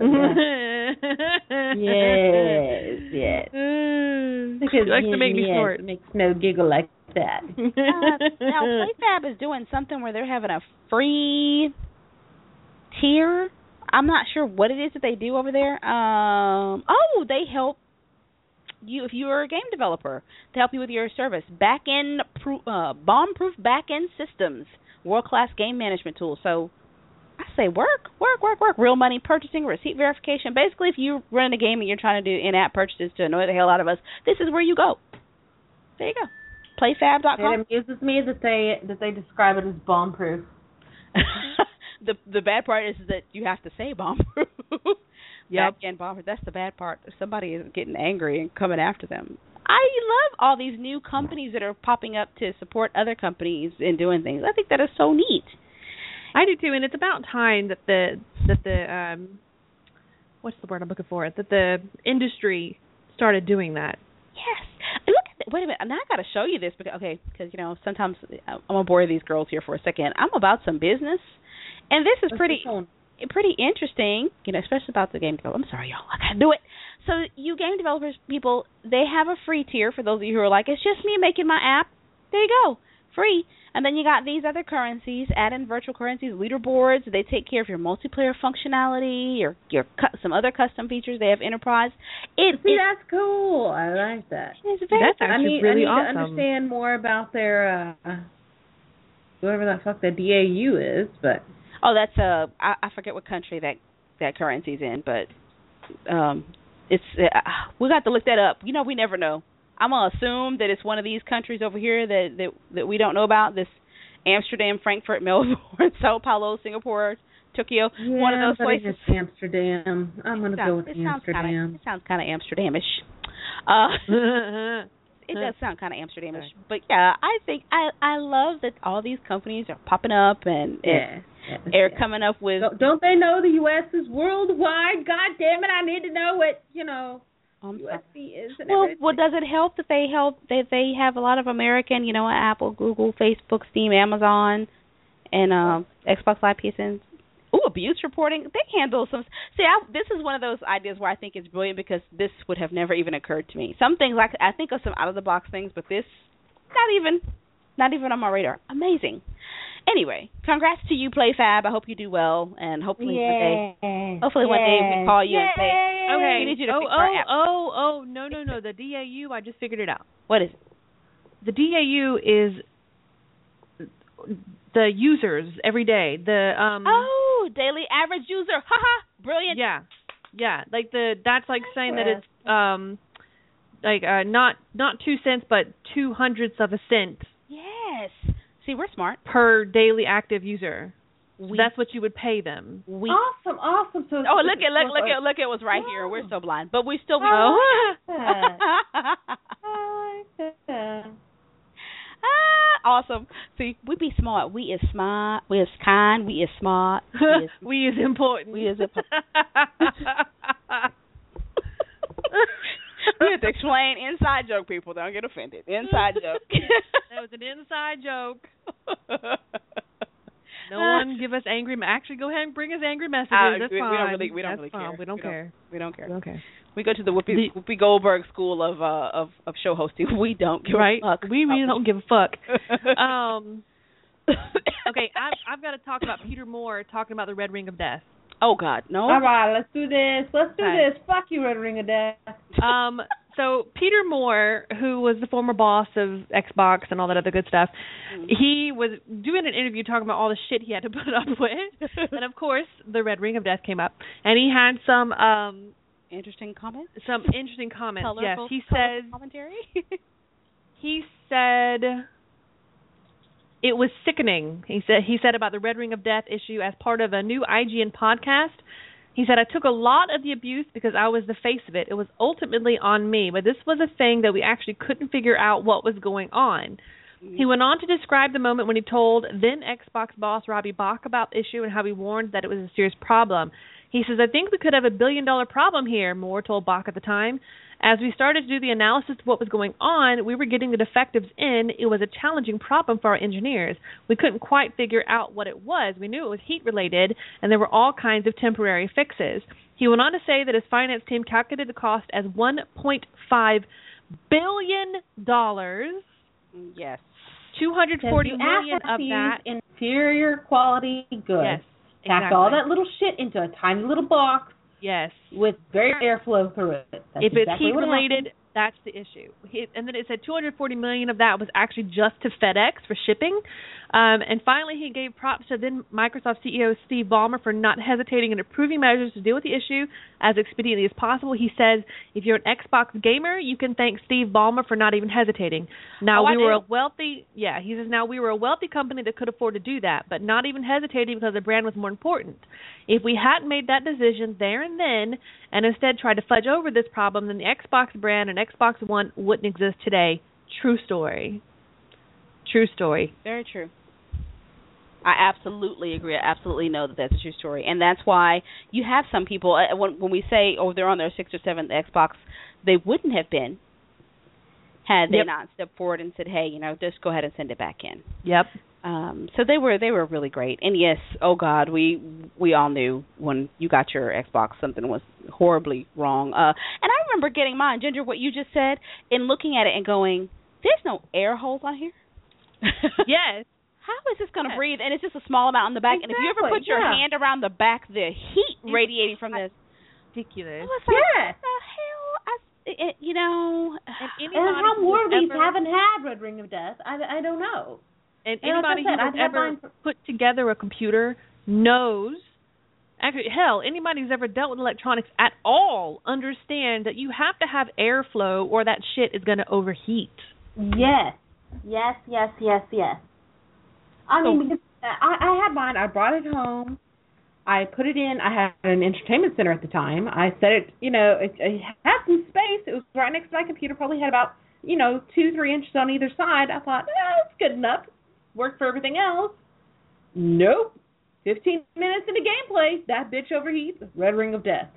Speaker 1: Yes.
Speaker 3: She likes to make me snort.
Speaker 1: Make Snow giggle like that.
Speaker 2: Now, PlayFab is doing something where they're having a free tier. I'm not sure what it is that they do over there. They help you if you're a game developer to help you with your service. Bomb-proof back-end systems, world-class game management tools. So I say work. Real money purchasing, receipt verification. Basically, if you're running a game and you're trying to do in-app purchases to annoy the hell out of us, this is where you go. There you go. PlayFab.com.
Speaker 1: It amuses me that they describe it as bomb-proof.
Speaker 2: The bad part is that you have to say bomb-proof. Back-end bomb-proof. That's the bad part. Somebody is getting angry and coming after them. I love all these new companies that are popping up to support other companies in doing things. I think that is so neat.
Speaker 3: I do too, and it's about time that the what's the word I'm looking for? That the industry started doing that.
Speaker 2: Yes. Look at that. Wait a minute. Now I got to show you this because sometimes I'm gonna bore these girls here for a second. I'm about some business, and this is pretty interesting. Especially about the game developer. I'm sorry, y'all. I gotta do it. So you game developers, people, they have a free tier for those of you who are like, it's just me making my app. There you go, free. And then you got these other currencies, add-in virtual currencies, leaderboards. They take care of your multiplayer functionality, your some other custom features. They have enterprise.
Speaker 1: That's cool. I like that.
Speaker 3: That's actually really awesome.
Speaker 1: I need to understand more about their whatever the fuck the DAU is, but
Speaker 2: that's I forget what country that currency's in, but it's we got to look that up. We never know. I'm gonna assume that it's one of these countries over here that we don't know about. This Amsterdam, Frankfurt, Melbourne, Sao Paulo, Singapore, Tokyo. One of those places.
Speaker 1: It's Amsterdam. I'm gonna go with Amsterdam.
Speaker 2: It sounds kind of Amsterdamish. It does sound kind of Amsterdamish. But yeah, I think I love that all these companies are popping up and they're coming up with.
Speaker 1: Don't they know the U.S. is worldwide? God damn it! I need to know what USC is. And
Speaker 2: well, does it help that they have a lot of American, Apple, Google, Facebook, Steam, Amazon, and Xbox Live PSN. Ooh, abuse reporting. They handle some. See, this is one of those ideas where I think it's brilliant because this would have never even occurred to me. Some things I think of some out of the box things, but this not even on my radar. Amazing. Anyway, congrats to you, PlayFab. I hope you do well, and hopefully one day we call you and say,
Speaker 3: okay,
Speaker 2: we need you to fix our app.
Speaker 3: No, the DAU. I just figured it out.
Speaker 2: What is it?
Speaker 3: The DAU is the users every day. The
Speaker 2: daily average user. Haha, brilliant.
Speaker 3: Yeah. Like that's like saying that it's not 2 cents but 0.02 of a cent.
Speaker 2: Yes. See, we're smart.
Speaker 3: Per daily active user. So that's what you would pay them.
Speaker 1: Awesome. So
Speaker 2: look at what's right here. We're so blind, but we still. Awesome. See, we be smart. We is smart. We is kind. We is smart.
Speaker 3: We is important.
Speaker 2: We is important. We have to explain inside joke. People don't get offended. Inside joke.
Speaker 3: That was an inside joke. No one give us angry. Actually, go ahead and bring us angry messages. That's fine.
Speaker 2: We don't really care.
Speaker 3: We don't care.
Speaker 2: We don't care.
Speaker 3: Okay.
Speaker 2: We go to the Whoopi Goldberg school of show hosting. We don't give a fuck.
Speaker 3: We really don't give a fuck. Okay, I've got to talk about Peter Moore talking about the Red Ring of Death.
Speaker 2: Oh God, no!
Speaker 1: All right, let's do this. Fuck you, Red Ring of Death.
Speaker 3: So Peter Moore, who was the former boss of Xbox and all that other good stuff, he was doing an interview talking about all the shit he had to put up with, and of course the Red Ring of Death came up, and he had some
Speaker 2: interesting comments.
Speaker 3: Colorful, yes, he says
Speaker 2: commentary.
Speaker 3: He said it was sickening. He said about the Red Ring of Death issue as part of a new IGN podcast. He said, I took a lot of the abuse because I was the face of it. It was ultimately on me, but this was a thing that we actually couldn't figure out what was going on. He went on to describe the moment when he told then Xbox boss Robbie Bach about the issue and how he warned that it was a serious problem. He says, I think we could have $1 billion problem here, Moore told Bach at the time. As we started to do the analysis of what was going on, we were getting the defectives in. It was a challenging problem for our engineers. We couldn't quite figure out what it was. We knew it was heat-related, and there were all kinds of temporary fixes. He went on to say that his finance team calculated the cost as $1.5 billion.
Speaker 2: Yes.
Speaker 3: 240 million of that.
Speaker 1: Inferior quality goods.
Speaker 3: Yes.
Speaker 1: Pack
Speaker 3: Exactly.
Speaker 1: all that little shit into a tiny little box.
Speaker 3: Yes.
Speaker 1: With very airflow through it. That's
Speaker 3: if it's
Speaker 1: exactly
Speaker 3: heat related, that's the issue. And then it said 240 million of that was actually just to FedEx for shipping. And finally, he gave props to then Microsoft CEO Steve Ballmer for not hesitating in approving measures to deal with the issue as expediently as possible. He says, if you're an Xbox gamer, you can thank Steve Ballmer for not even hesitating. Now, he says, now we were a wealthy company that could afford to do that, but not even hesitating because the brand was more important. If we hadn't made that decision there and then, and instead tried to fudge over this problem, then the Xbox brand and Xbox One wouldn't exist today. True story. True story.
Speaker 2: Very true. I absolutely agree. I absolutely know that that's a true story. And that's why you have some people, when we say, they're on their 6th or 7th Xbox, they wouldn't have been had they not stepped forward and said, hey, just go ahead and send it back in.
Speaker 3: Yep.
Speaker 2: So they were really great. And yes, oh God, we all knew when you got your Xbox something was horribly wrong. And I remember getting mine, Ginger, what you just said, and looking at it and going, there's no air holes on here.
Speaker 3: Yes.
Speaker 2: How is this going to breathe? And it's just a small amount in the back.
Speaker 1: Exactly,
Speaker 2: And if you ever put your hand around the back, the heat radiating from this.
Speaker 3: Ridiculous.
Speaker 2: What the hell?
Speaker 1: And how more of these haven't had Red Ring of Death? I don't know.
Speaker 3: And anybody who has ever put together a computer knows, Actually, hell, anybody who's ever dealt with electronics at all understand that you have to have airflow or that shit is going to overheat.
Speaker 1: Yes. I mean, because I had mine. I brought it home. I put it in. I had an entertainment center at the time. I set it, it had some space. It was right next to my computer. Probably had about, 2-3 inches on either side. I thought, it's good enough. Worked for everything else. Nope. 15 minutes into gameplay, that bitch overheats. Red ring of death.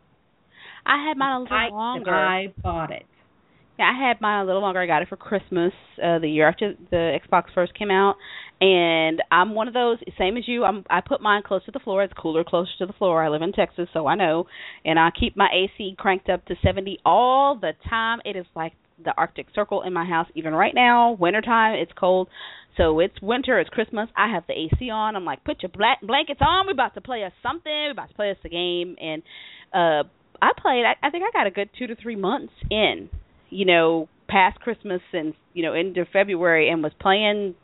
Speaker 2: I had mine a little longer.
Speaker 1: I bought it.
Speaker 2: Yeah, I had mine a little longer. I got it for Christmas the year after the Xbox first came out. And I'm one of those, same as you, I put mine close to the floor. It's cooler closer to the floor. I live in Texas, so I know. And I keep my AC cranked up to 70 all the time. It is like the Arctic Circle in my house. Even right now, wintertime, it's cold. So it's winter, it's Christmas. I have the AC on. I'm like, put your blankets on. We're about to play us something. We're about to play us a game. And I played, I think I got a good 2 to 3 months in, past Christmas and, into February, and was playing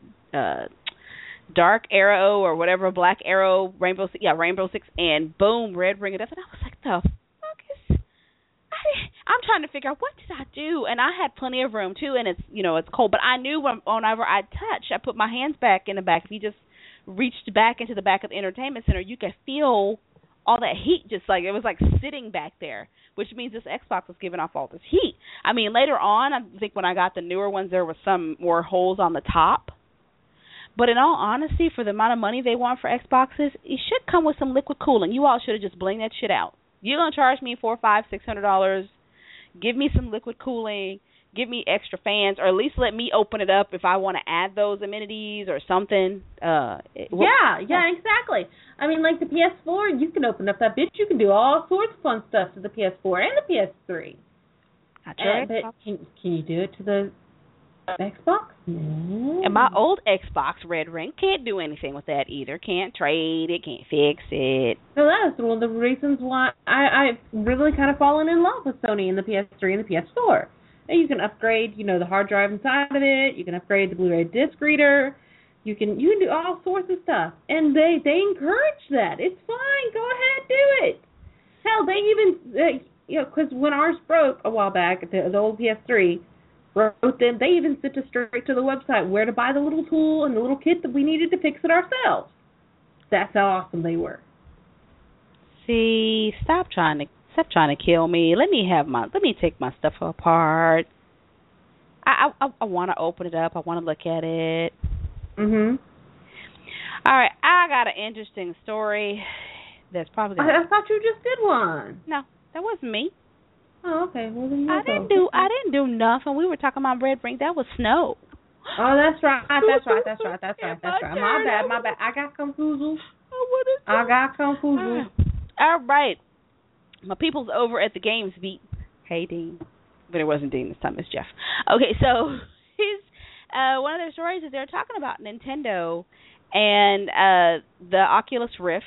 Speaker 2: Dark Arrow or whatever, Black Arrow, Rainbow Six, and boom, Red Ring of Death. And I was like, the fuck is... I'm trying to figure out, what did I do? And I had plenty of room, too, and it's, it's cold. But I knew whenever I touched, I put my hands back in the back. If you just reached back into the back of the entertainment center, you could feel all that heat, just like it was like sitting back there, which means this Xbox was giving off all this heat. I mean, later on, I think when I got the newer ones, there were some more holes on the top. But in all honesty, for the amount of money they want for Xboxes, it should come with some liquid cooling. You all should have just blinged that shit out. You're gonna charge me $400, $500, $600. Give me some liquid cooling. Give me extra fans, or at least let me open it up if I want to add those amenities or something.
Speaker 1: Yeah, exactly. I mean, like the PS4, you can open up that bitch. You can do all sorts of fun stuff to the PS4 and the PS3.
Speaker 2: That's right.
Speaker 1: But can you do it to the Xbox? No.
Speaker 2: And my old Xbox Red Ring can't do anything with that either. Can't trade it, can't fix it.
Speaker 1: So that is one of the reasons why I've really kind of fallen in love with Sony and the PS3 and the PS4. You can upgrade, the hard drive inside of it. You can upgrade the Blu-ray disc reader. You can do all sorts of stuff, and they encourage that. It's fine. Go ahead, do it. Hell, they even because when ours broke a while back, the old PS3 wrote them. They even sent us straight to the website where to buy the little tool and the little kit that we needed to fix it ourselves. That's how awesome they were.
Speaker 2: See, stop trying to kill me. Let me take my stuff apart. I want to open it up. I want to look at it.
Speaker 1: Mhm.
Speaker 2: All right, I got an interesting story. That's probably.
Speaker 1: I thought you just did one.
Speaker 2: No, that wasn't me.
Speaker 1: Oh, okay. Well, then
Speaker 2: I didn't do nothing. We were talking about Red Ring. That was snow.
Speaker 1: Oh, that's right. My bad. I got confused.
Speaker 2: All right. My people's over at the Games Beat. Hey, Dean. But it wasn't Dean this time. It's Jeff. Okay, so one of their stories is they're talking about Nintendo and the Oculus Rift.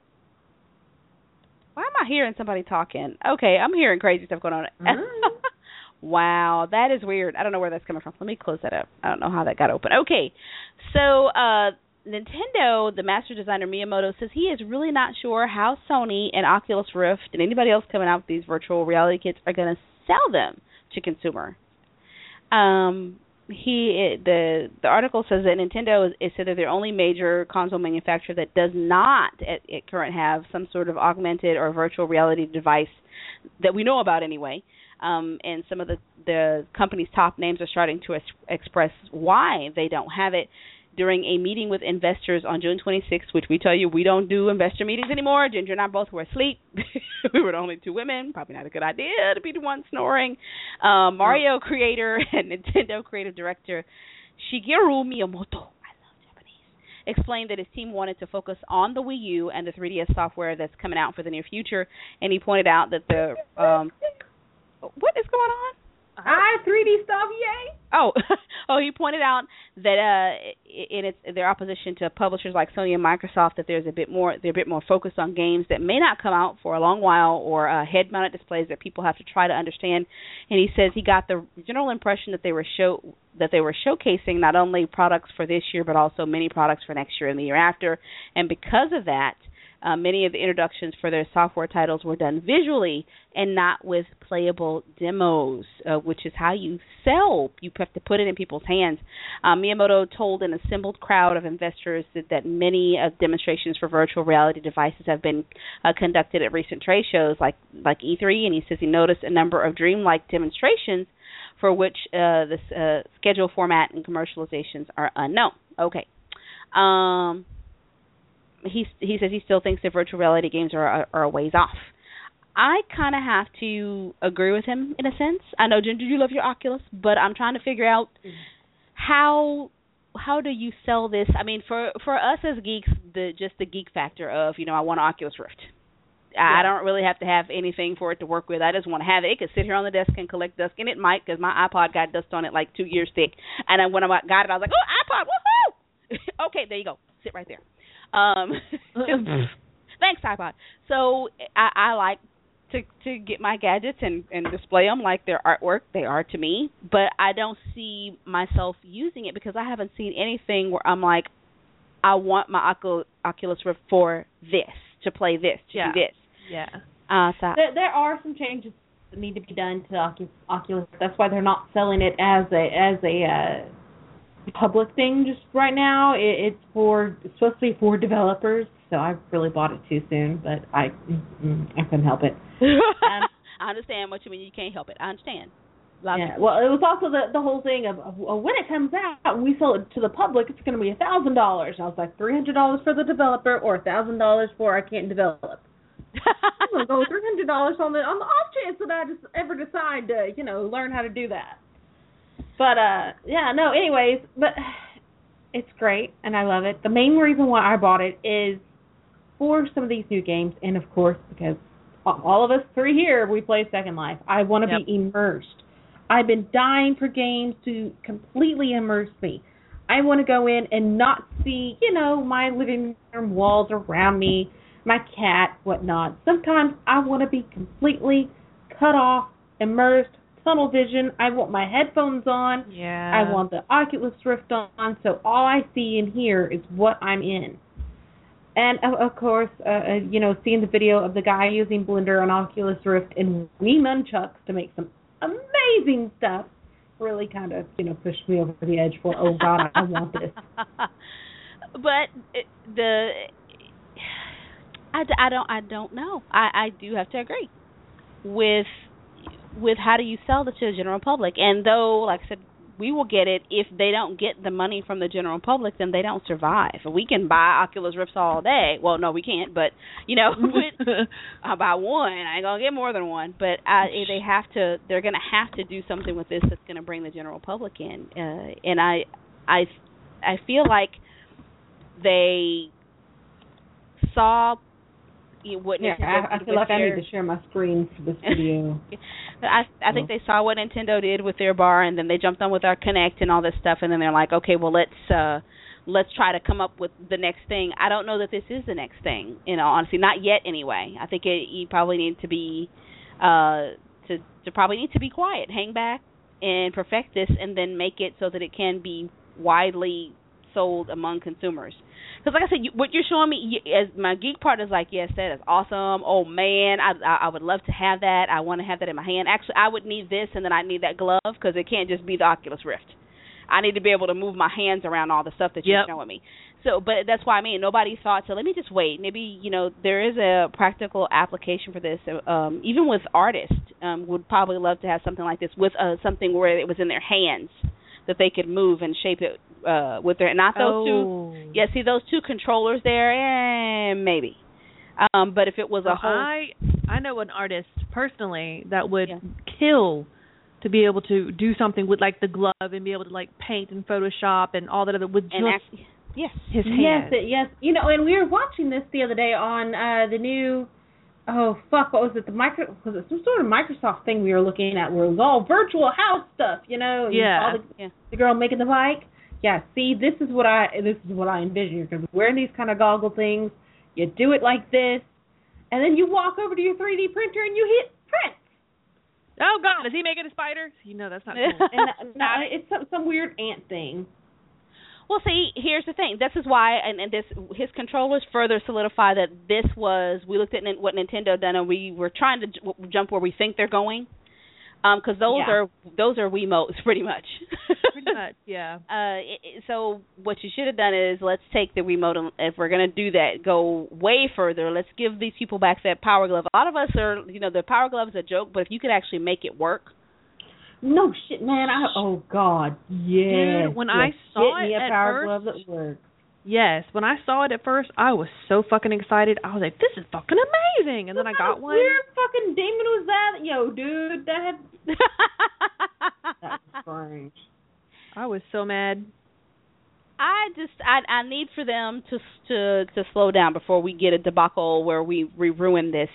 Speaker 2: Why am I hearing somebody talking? Okay, I'm hearing crazy stuff going on. Wow, that is weird. I don't know where that's coming from. Let me close that up. I don't know how that got open. Okay, so Nintendo, the master designer Miyamoto, says he is really not sure how Sony and Oculus Rift and anybody else coming out with these virtual reality kits are going to sell them to consumer. The article says that Nintendo is said that they're only major console manufacturer that does not at current have some sort of augmented or virtual reality device that we know about anyway. And some of the company's top names are starting to express why they don't have it. During a meeting with investors on June 26th, which we tell you we don't do investor meetings anymore. Ginger and I both were asleep. We were the only two women. Probably not a good idea to be the one snoring. Mario creator and Nintendo creative director Shigeru Miyamoto, I love Japanese, explained that his team wanted to focus on the Wii U and the 3DS software that's coming out for the near future. And he pointed out that the what is going on?
Speaker 1: 3D stuff, yay!
Speaker 2: He pointed out that in their opposition to publishers like Sony and Microsoft, that they're a bit more focused on games that may not come out for a long while, or head-mounted displays that people have to try to understand. And he says he got the general impression that they were showcasing not only products for this year but also many products for next year and the year after. And because of that, Many of the introductions for their software titles were done visually and not with playable demos, which is how you sell. You have to put it in people's hands. Miyamoto told an assembled crowd of investors that many demonstrations for virtual reality devices have been conducted at recent trade shows like E3, and he says he noticed a number of dreamlike demonstrations for which the schedule format and commercializations are unknown. Okay. He says he still thinks that virtual reality games are a ways off. I kind of have to agree with him in a sense. I know, Ginger, you love your Oculus, but I'm trying to figure out how do you sell this? I mean, for us as geeks, just the geek factor of, I want an Oculus Rift. Yeah. I don't really have to have anything for it to work with. I just want to have it. It could sit here on the desk and collect dust, and it might, because my iPod got dust on it like 2 years thick. And then when I got it, I was like, oh, iPod, woohoo! Okay, there you go. Sit right there. Thanks, iPod. So I like to get my gadgets and display them like they're artwork. They are to me, but I don't see myself using it because I haven't seen anything where I'm like, I want my Oculus Rift for this, to play this, to do this.
Speaker 3: Yeah.
Speaker 1: So there are some changes that need to be done to Oculus. That's why they're not selling it as a public thing just right now. It's supposed to be for developers. So I really bought it too soon, but I couldn't help it.
Speaker 2: I understand what you mean. You can't help it. I understand.
Speaker 1: Yeah. Well, it was also the whole thing of when it comes out, we sell it to the public. It's going to be $1,000. I was like, $300 for the developer or $1,000 for I can't develop. I'm going to go with $300 on the off chance that I just ever decide to learn how to do that. But anyways, but it's great and I love it. The main reason why I bought it is for some of these new games, and of course because all of us three here, we play Second Life. I want to be immersed. I've been dying for games to completely immerse me. I want to go in and not see, my living room walls around me, my cat, whatnot. Sometimes I want to be completely cut off, immersed, tunnel vision. I want my headphones on.
Speaker 3: Yeah.
Speaker 1: I want the Oculus Rift on, so all I see and hear is what I'm in. And, of course, seeing the video of the guy using Blender on Oculus Rift and Wii nunchucks to make some amazing stuff really kind of, pushed me over the edge for, oh, God, I want this.
Speaker 2: But I don't know. I do have to agree with how do you sell this to the general public. And though, like I said, we will get it. If they don't get the money from the general public, then they don't survive. We can buy Oculus Rifts all day. Well, no, we can't. But I'll buy one. I ain't gonna get more than one. But they're gonna have to do something with this that's gonna bring the general public in. And I feel like they saw. I feel like I need to share my screen for this video. I think they saw what Nintendo did with their bar, and then they jumped on with our Kinect and all this stuff, and then they're like, okay, well, let's try to come up with the next thing. I don't know that this is the next thing, honestly, not yet anyway. I think you probably need to be probably need to be quiet, hang back, and perfect this, and then make it so that it can be widely sold among consumers. Because like I said, what you're showing me, as my geek part is like, yes, that is awesome. Oh, man, I would love to have that. I want to have that in my hand. Actually, I would need this, and then I need that glove, because it can't just be the Oculus Rift. I need to be able to move my hands around all the stuff that you're showing me. So, but that's why nobody thought, so let me just wait. Maybe, there is a practical application for this. Even with artists, would probably love to have something like this with something where it was in their hands that they could move and shape it with their, not those two. Yeah, see those two controllers there, maybe. But if it was a whole,
Speaker 3: I know an artist personally that would kill to be able to do something with like the glove and be able to like paint and Photoshop and all that other with just his hands.
Speaker 1: Yes. And we were watching this the other day on the new. Oh fuck! What was it? Was it some sort of Microsoft thing we were looking at where it was all virtual house stuff, the girl making the bike. Yeah. See, this is what I envision. You're gonna be wearing these kind of goggle things. You do it like this, and then you walk over to your 3D printer and you hit print.
Speaker 3: Oh God! Is he making a spider? That's not cool.
Speaker 1: No, it's some weird ant thing.
Speaker 2: Well, see, here's the thing. This is why, and this his controllers further solidify that this was. We looked at what Nintendo done, and we were trying to jump where we think they're going, because those are Wiimotes pretty much.
Speaker 3: Pretty much, yeah.
Speaker 2: So what you should have done is let's take the Wiimote, and if we're gonna do that, go way further. Let's give these people back that Power Glove. A lot of us are, the Power Glove is a joke, but if you could actually make it work.
Speaker 1: No shit, man. Oh God, yeah.
Speaker 3: Dude, when I saw it at
Speaker 1: Power
Speaker 3: first,
Speaker 1: Glove at work.
Speaker 3: Yes, when I saw it at first, I was so fucking excited. I was like, "This is fucking amazing!" And then I got one.
Speaker 1: Weird fucking demon was that? Yo, dude, that was strange.
Speaker 3: I was so mad.
Speaker 2: I need for them to slow down before we get a debacle where we ruin this.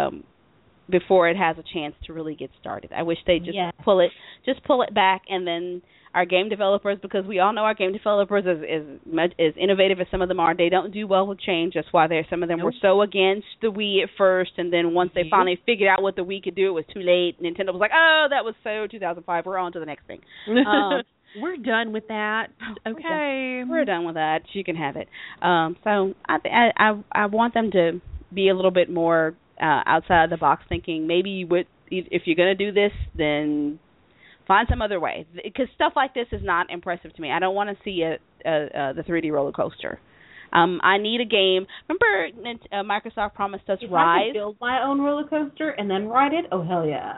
Speaker 2: Before it has a chance to really get started. I wish they just pull it back, and then our game developers, because we all know our game developers as innovative as some of them are, they don't do well with change. That's why some of them were so against the Wii at first, and then once they finally figured out what the Wii could do, it was too late. Nintendo was like, "Oh, that was so 2005. We're on to the next thing."
Speaker 3: We're done with that. Okay,
Speaker 2: we're done with that. You can have it. So I want them to be a little bit more outside the box thinking. Maybe if you're going to do this, then find some other way, because stuff like this is not impressive to me. I don't want to see the 3D roller coaster. I need a game. Remember Microsoft promised us Rise?
Speaker 1: I could build my own roller coaster and then ride it. Oh hell yeah!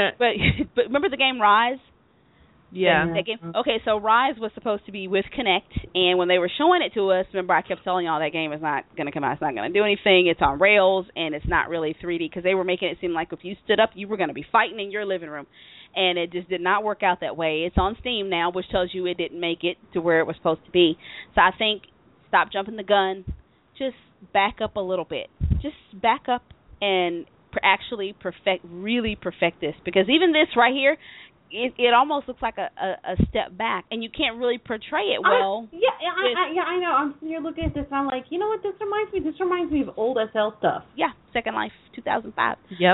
Speaker 2: but remember the game Rise?
Speaker 3: Yeah.
Speaker 2: That game? Okay, so Rise was supposed to be with Kinect, and when they were showing it to us, remember I kept telling y'all that game is not going to come out. It's not going to do anything. It's on rails, and it's not really 3D, because they were making it seem like if you stood up, you were going to be fighting in your living room, and it just did not work out that way. It's on Steam now, which tells you it didn't make it to where it was supposed to be. So I think stop jumping the gun. Just back up a little bit. Just back up and actually really perfect this, because even this right here, it almost looks like a step back, and you can't really portray it well.
Speaker 1: I know. I'm sitting here looking at this, and I'm like, you know what this reminds me? This reminds me of old SL stuff.
Speaker 2: Yeah, Second Life 2005.
Speaker 3: Yep.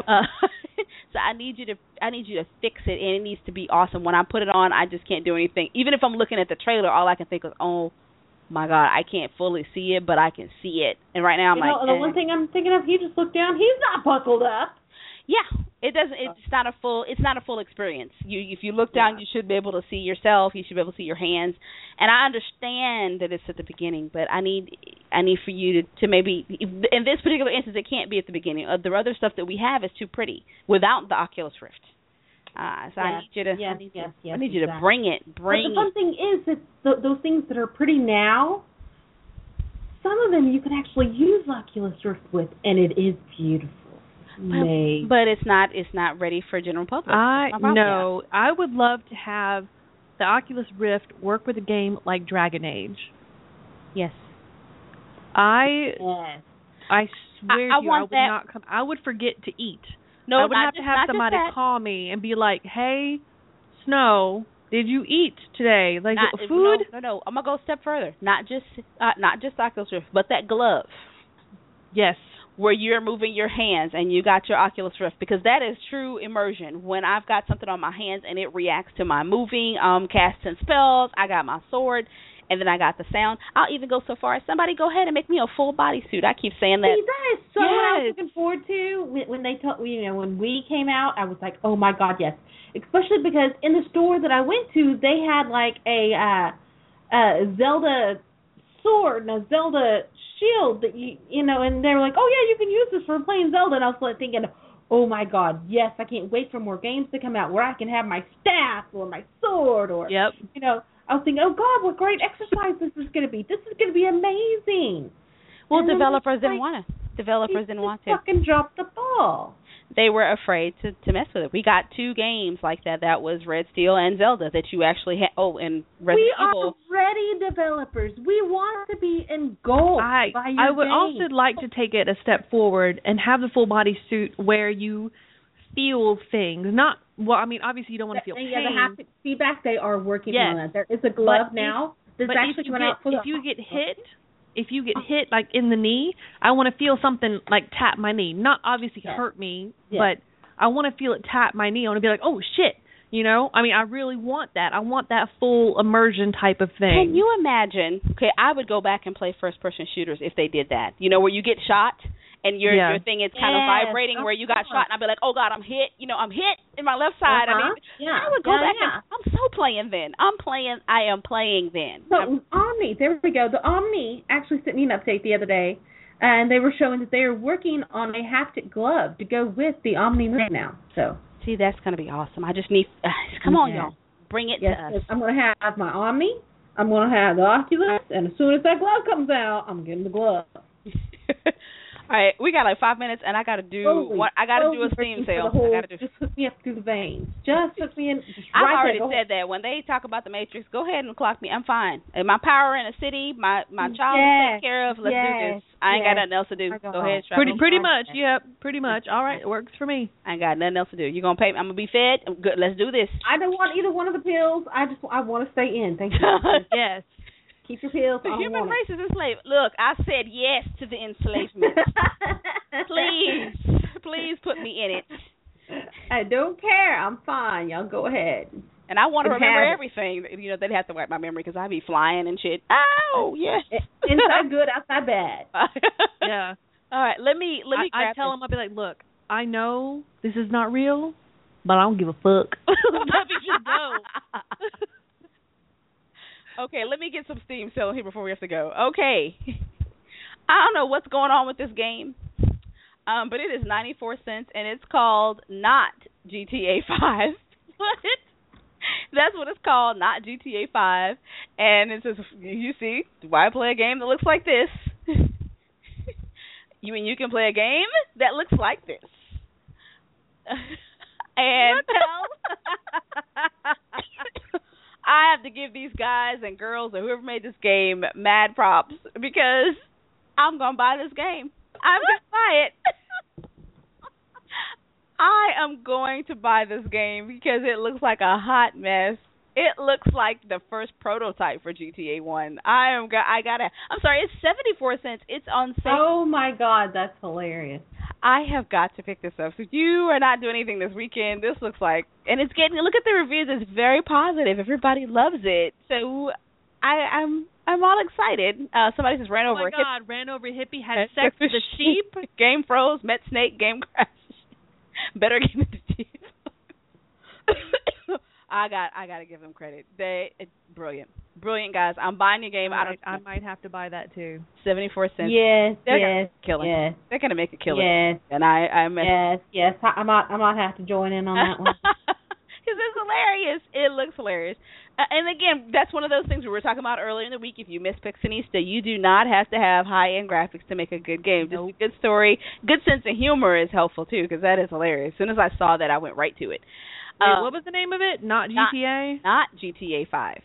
Speaker 2: So I need you to fix it, and it needs to be awesome. When I put it on, I just can't do anything. Even if I'm looking at the trailer, all I can think is, oh my God, I can't fully see it, but I can see it. And right now I'm
Speaker 1: the one thing I'm thinking of, you just look down, he's not buckled up.
Speaker 2: Yeah, it doesn't. It's not a full experience. If you look down, you should be able to see yourself. You should be able to see your hands. And I understand that it's at the beginning, but I need for you to maybe, in this particular instance, it can't be at the beginning. The other stuff that we have is too pretty without the Oculus Rift. So I need you to, I need you to bring it.
Speaker 1: But the fun thing is that those things that are pretty now, some of them you can actually use Oculus Rift with, and it is beautiful.
Speaker 2: But it's not ready for general public.
Speaker 3: I would love to have the Oculus Rift work with a game like Dragon Age.
Speaker 2: Yes.
Speaker 3: I swear to you, I would not come. I would forget to eat.
Speaker 2: No,
Speaker 3: I would have to have somebody call me and be like, "Hey, Snow, did you eat today? Like food?"
Speaker 2: No. I'm gonna go a step further. Not just Oculus Rift, but that glove.
Speaker 3: Yes.
Speaker 2: Where you're moving your hands and you got your Oculus Rift, because that is true immersion. When I've got something on my hands and it reacts to my moving, casting spells, I got my sword, and then I got the sound. I'll even go so far as somebody go ahead and make me a full bodysuit. I keep saying that.
Speaker 1: See, that is so what I was looking forward to when they told when we came out. I was like, oh my God, yes. Especially because in the store that I went to, they had like a Zelda sword and a Zelda shield that and they were like, oh yeah, you can use this for playing Zelda, and I was like thinking, oh my God, yes, I can't wait for more games to come out where I can have my staff or my sword or I was thinking, oh God, what great exercise this is going to be. This is going to be amazing.
Speaker 2: Well, developers didn't want to.
Speaker 1: Fucking dropped the ball.
Speaker 2: They were afraid to mess with it. We got 2 games like that. That was Red Steel and Zelda that you actually had. Oh, and Resident Evil.
Speaker 1: We are ready developers. We want to be engulfed by your
Speaker 3: I would
Speaker 1: game.
Speaker 3: also like to take it a step forward and have the full body suit where you feel things. Not, well, I mean, obviously you don't want to feel pain.
Speaker 1: Yeah, the haptic feedback, they are working on that. There is a glove now.
Speaker 3: If you get hit like in the knee, I want to feel something like tap my knee. Not obviously hurt me, but I want to feel it tap my knee. I want to be like, oh shit, You know, I mean, I really want that. I want that full immersion type of thing.
Speaker 2: Can you imagine? Okay, I would go back and play first-person shooters if they did that. You know, where you get shot and your thing is kind of vibrating where you got shot, and I'd be like, oh God, I'm hit. You know, I'm hit in my left side. I mean, I would go back and I'm so playing then. I am playing then.
Speaker 1: So Omni, there we go. The Omni actually sent me an update the other day, and they were showing that they are working on a haptic glove to go with the Omni Ring now. So.
Speaker 2: See, that's going to be awesome. I just need, come on, y'all. Bring it to us.
Speaker 1: I'm going to have my Omni, I'm going to have the Oculus, and as soon as that glove comes out, I'm getting the glove.
Speaker 2: All right, we got like 5 minutes, and I got to do a Steam sale.
Speaker 1: Just hook me up through the veins. Just hook me in.
Speaker 2: I've already said that. When they talk about the Matrix, go ahead and clock me. I'm fine. And my power in the city, my child is taken care of. Let's do this. I ain't got nothing else to do. Go ahead.
Speaker 3: Pretty much. Yep. Pretty much. All right. It works for me.
Speaker 2: I ain't got nothing else to do. You're gonna pay me. I'm gonna be fed. I'm good. Let's do this.
Speaker 1: I don't want either one of the pills. I want to stay in. Thank you.
Speaker 3: Yes.
Speaker 1: Keep your pills.
Speaker 2: The human race is enslaved. Look, I said yes to the enslavement. Please put me in it.
Speaker 1: I don't care. I'm fine. Y'all go ahead.
Speaker 2: And I want to remember everything. You know, they'd have to wipe my memory because I'd be flying and shit. Oh, yes.
Speaker 1: Inside good, outside bad.
Speaker 3: Yeah.
Speaker 2: All right, let me
Speaker 3: I tell them, I'll be like, look, I know this is not real, but I don't give a fuck. Let me just go.
Speaker 2: Okay, let me get some Steam sale here before we have to go. Okay. I don't know what's going on with this game, but it is 94 cents, and it's called not GTA 5. What? That's what it's called, not GTA 5. And it says, you see, why play a game that looks like this? You mean you can play a game that looks like this? And I have to give these guys and girls or whoever made this game mad props because I'm going to buy this game. I'm going to buy it. I am going to buy this game because it looks like a hot mess. It looks like the first prototype for GTA 1. I'm sorry, it's 74 cents. It's on sale.
Speaker 1: Oh my God, that's hilarious.
Speaker 2: I have got to pick this up. So if you are not doing anything this weekend, this looks like, and it's getting, look at the reviews, it's very positive. Everybody loves it. So I'm all excited. Somebody just ran over
Speaker 3: a hippie. Ran over a hippie, had sex with a sheep.
Speaker 2: Game froze, met snake, game crashed. Better game than the sheep. I got to give them credit. It's brilliant. Brilliant, guys. I'm buying a game.
Speaker 3: I might have to buy that too.
Speaker 2: 74 cents.
Speaker 1: Yes,
Speaker 2: They're killing.
Speaker 1: Yes.
Speaker 2: They're going to make a killing.
Speaker 1: Yes.
Speaker 2: And I'm
Speaker 1: Yes. I might have to join in on that one.
Speaker 2: Because it's hilarious. It looks hilarious. And again, that's one of those things we were talking about earlier in the week. If you miss Pixinista, you do not have to have high-end graphics to make a good game. Just a good story, good sense of humor is helpful too, because that is hilarious. As soon as I saw that, I went right to it.
Speaker 3: Wait, what was the name of it? Not GTA?
Speaker 2: Not GTA 5.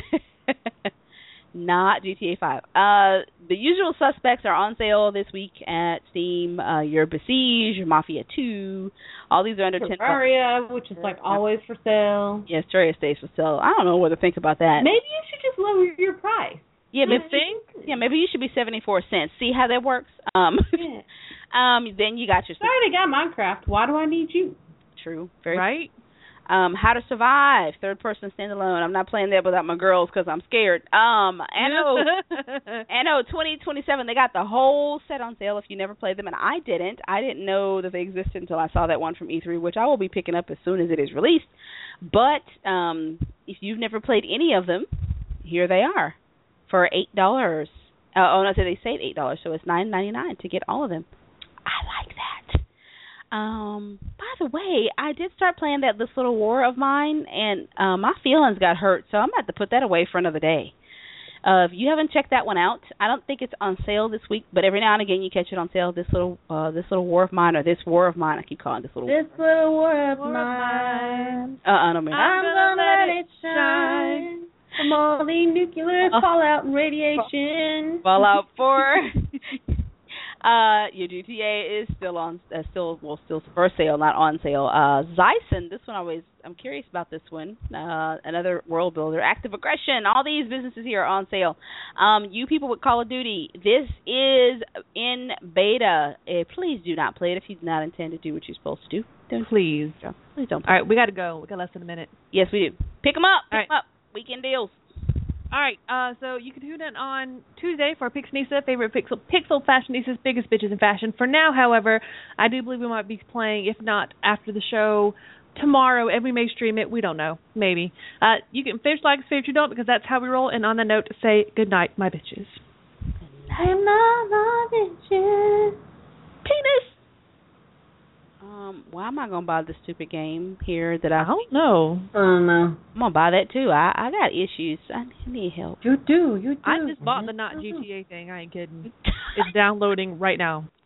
Speaker 2: Not GTA 5. The usual suspects are on sale this week at Steam. Your Besiege, Mafia 2, all these are under $10.
Speaker 1: Terraria, which is like always for sale.
Speaker 2: Yes, Terraria stays for sale. I don't know what to think about that.
Speaker 1: Maybe you should just lower your price.
Speaker 2: Yeah, maybe you should be 74 cents. See how that works? Then you got your...
Speaker 1: I already got Minecraft. Why do I need you?
Speaker 2: True.
Speaker 3: Right?
Speaker 2: How to Survive, third-person standalone. I'm not playing that without my girls because I'm scared. Anno 2027, they got the whole set on sale if you never played them, and I didn't know that they existed until I saw that one from E3, which I will be picking up as soon as it is released. But if you've never played any of them, here they are for $8. They say $8, so it's $9.99 to get all of them. I like that. By the way, I did start playing This Little War of Mine, and my feelings got hurt, so I'm going to have to put that away for another day. If you haven't checked that one out, I don't think it's on sale this week, but every now and again you catch it on sale. This little War of Mine, or This War of Mine. I keep calling it This Little
Speaker 1: War of Mine.
Speaker 2: I don't mean.
Speaker 1: I'm gonna let it shine from all the nuclear fallout and radiation.
Speaker 2: Fallout 4. Your GTA is still for sale, not on sale. Zyson, this one I'm curious about this one. Another world builder. Active Aggression, all these businesses here are on sale. You people with Call of Duty, this is in beta. Please do not play it if you do not intend to do what you're supposed to do.
Speaker 3: Please.
Speaker 2: Please don't.
Speaker 3: All right, we got to go. We got less than a minute.
Speaker 2: Yes, we do. Pick them up.
Speaker 3: All
Speaker 2: Pick them up. Weekend deals.
Speaker 3: All right, so you can tune in on Tuesday for Pixnisa, favorite Pixel Fashionistas, biggest bitches in fashion. For now, however, I do believe we might be playing, if not after the show, tomorrow, and we may stream it. We don't know. Maybe. You can favorite like us, favorite you don't, because that's how we roll. And on that note, say good night, my bitches.
Speaker 1: I'm not my bitches.
Speaker 3: Penis.
Speaker 2: Why am I gonna buy the stupid game here that I
Speaker 3: don't know.
Speaker 1: Oh no.
Speaker 2: I'm gonna buy that too. I got issues. I need help.
Speaker 1: You do.
Speaker 3: I just bought the not GTA thing. I ain't kidding. It's downloading right now.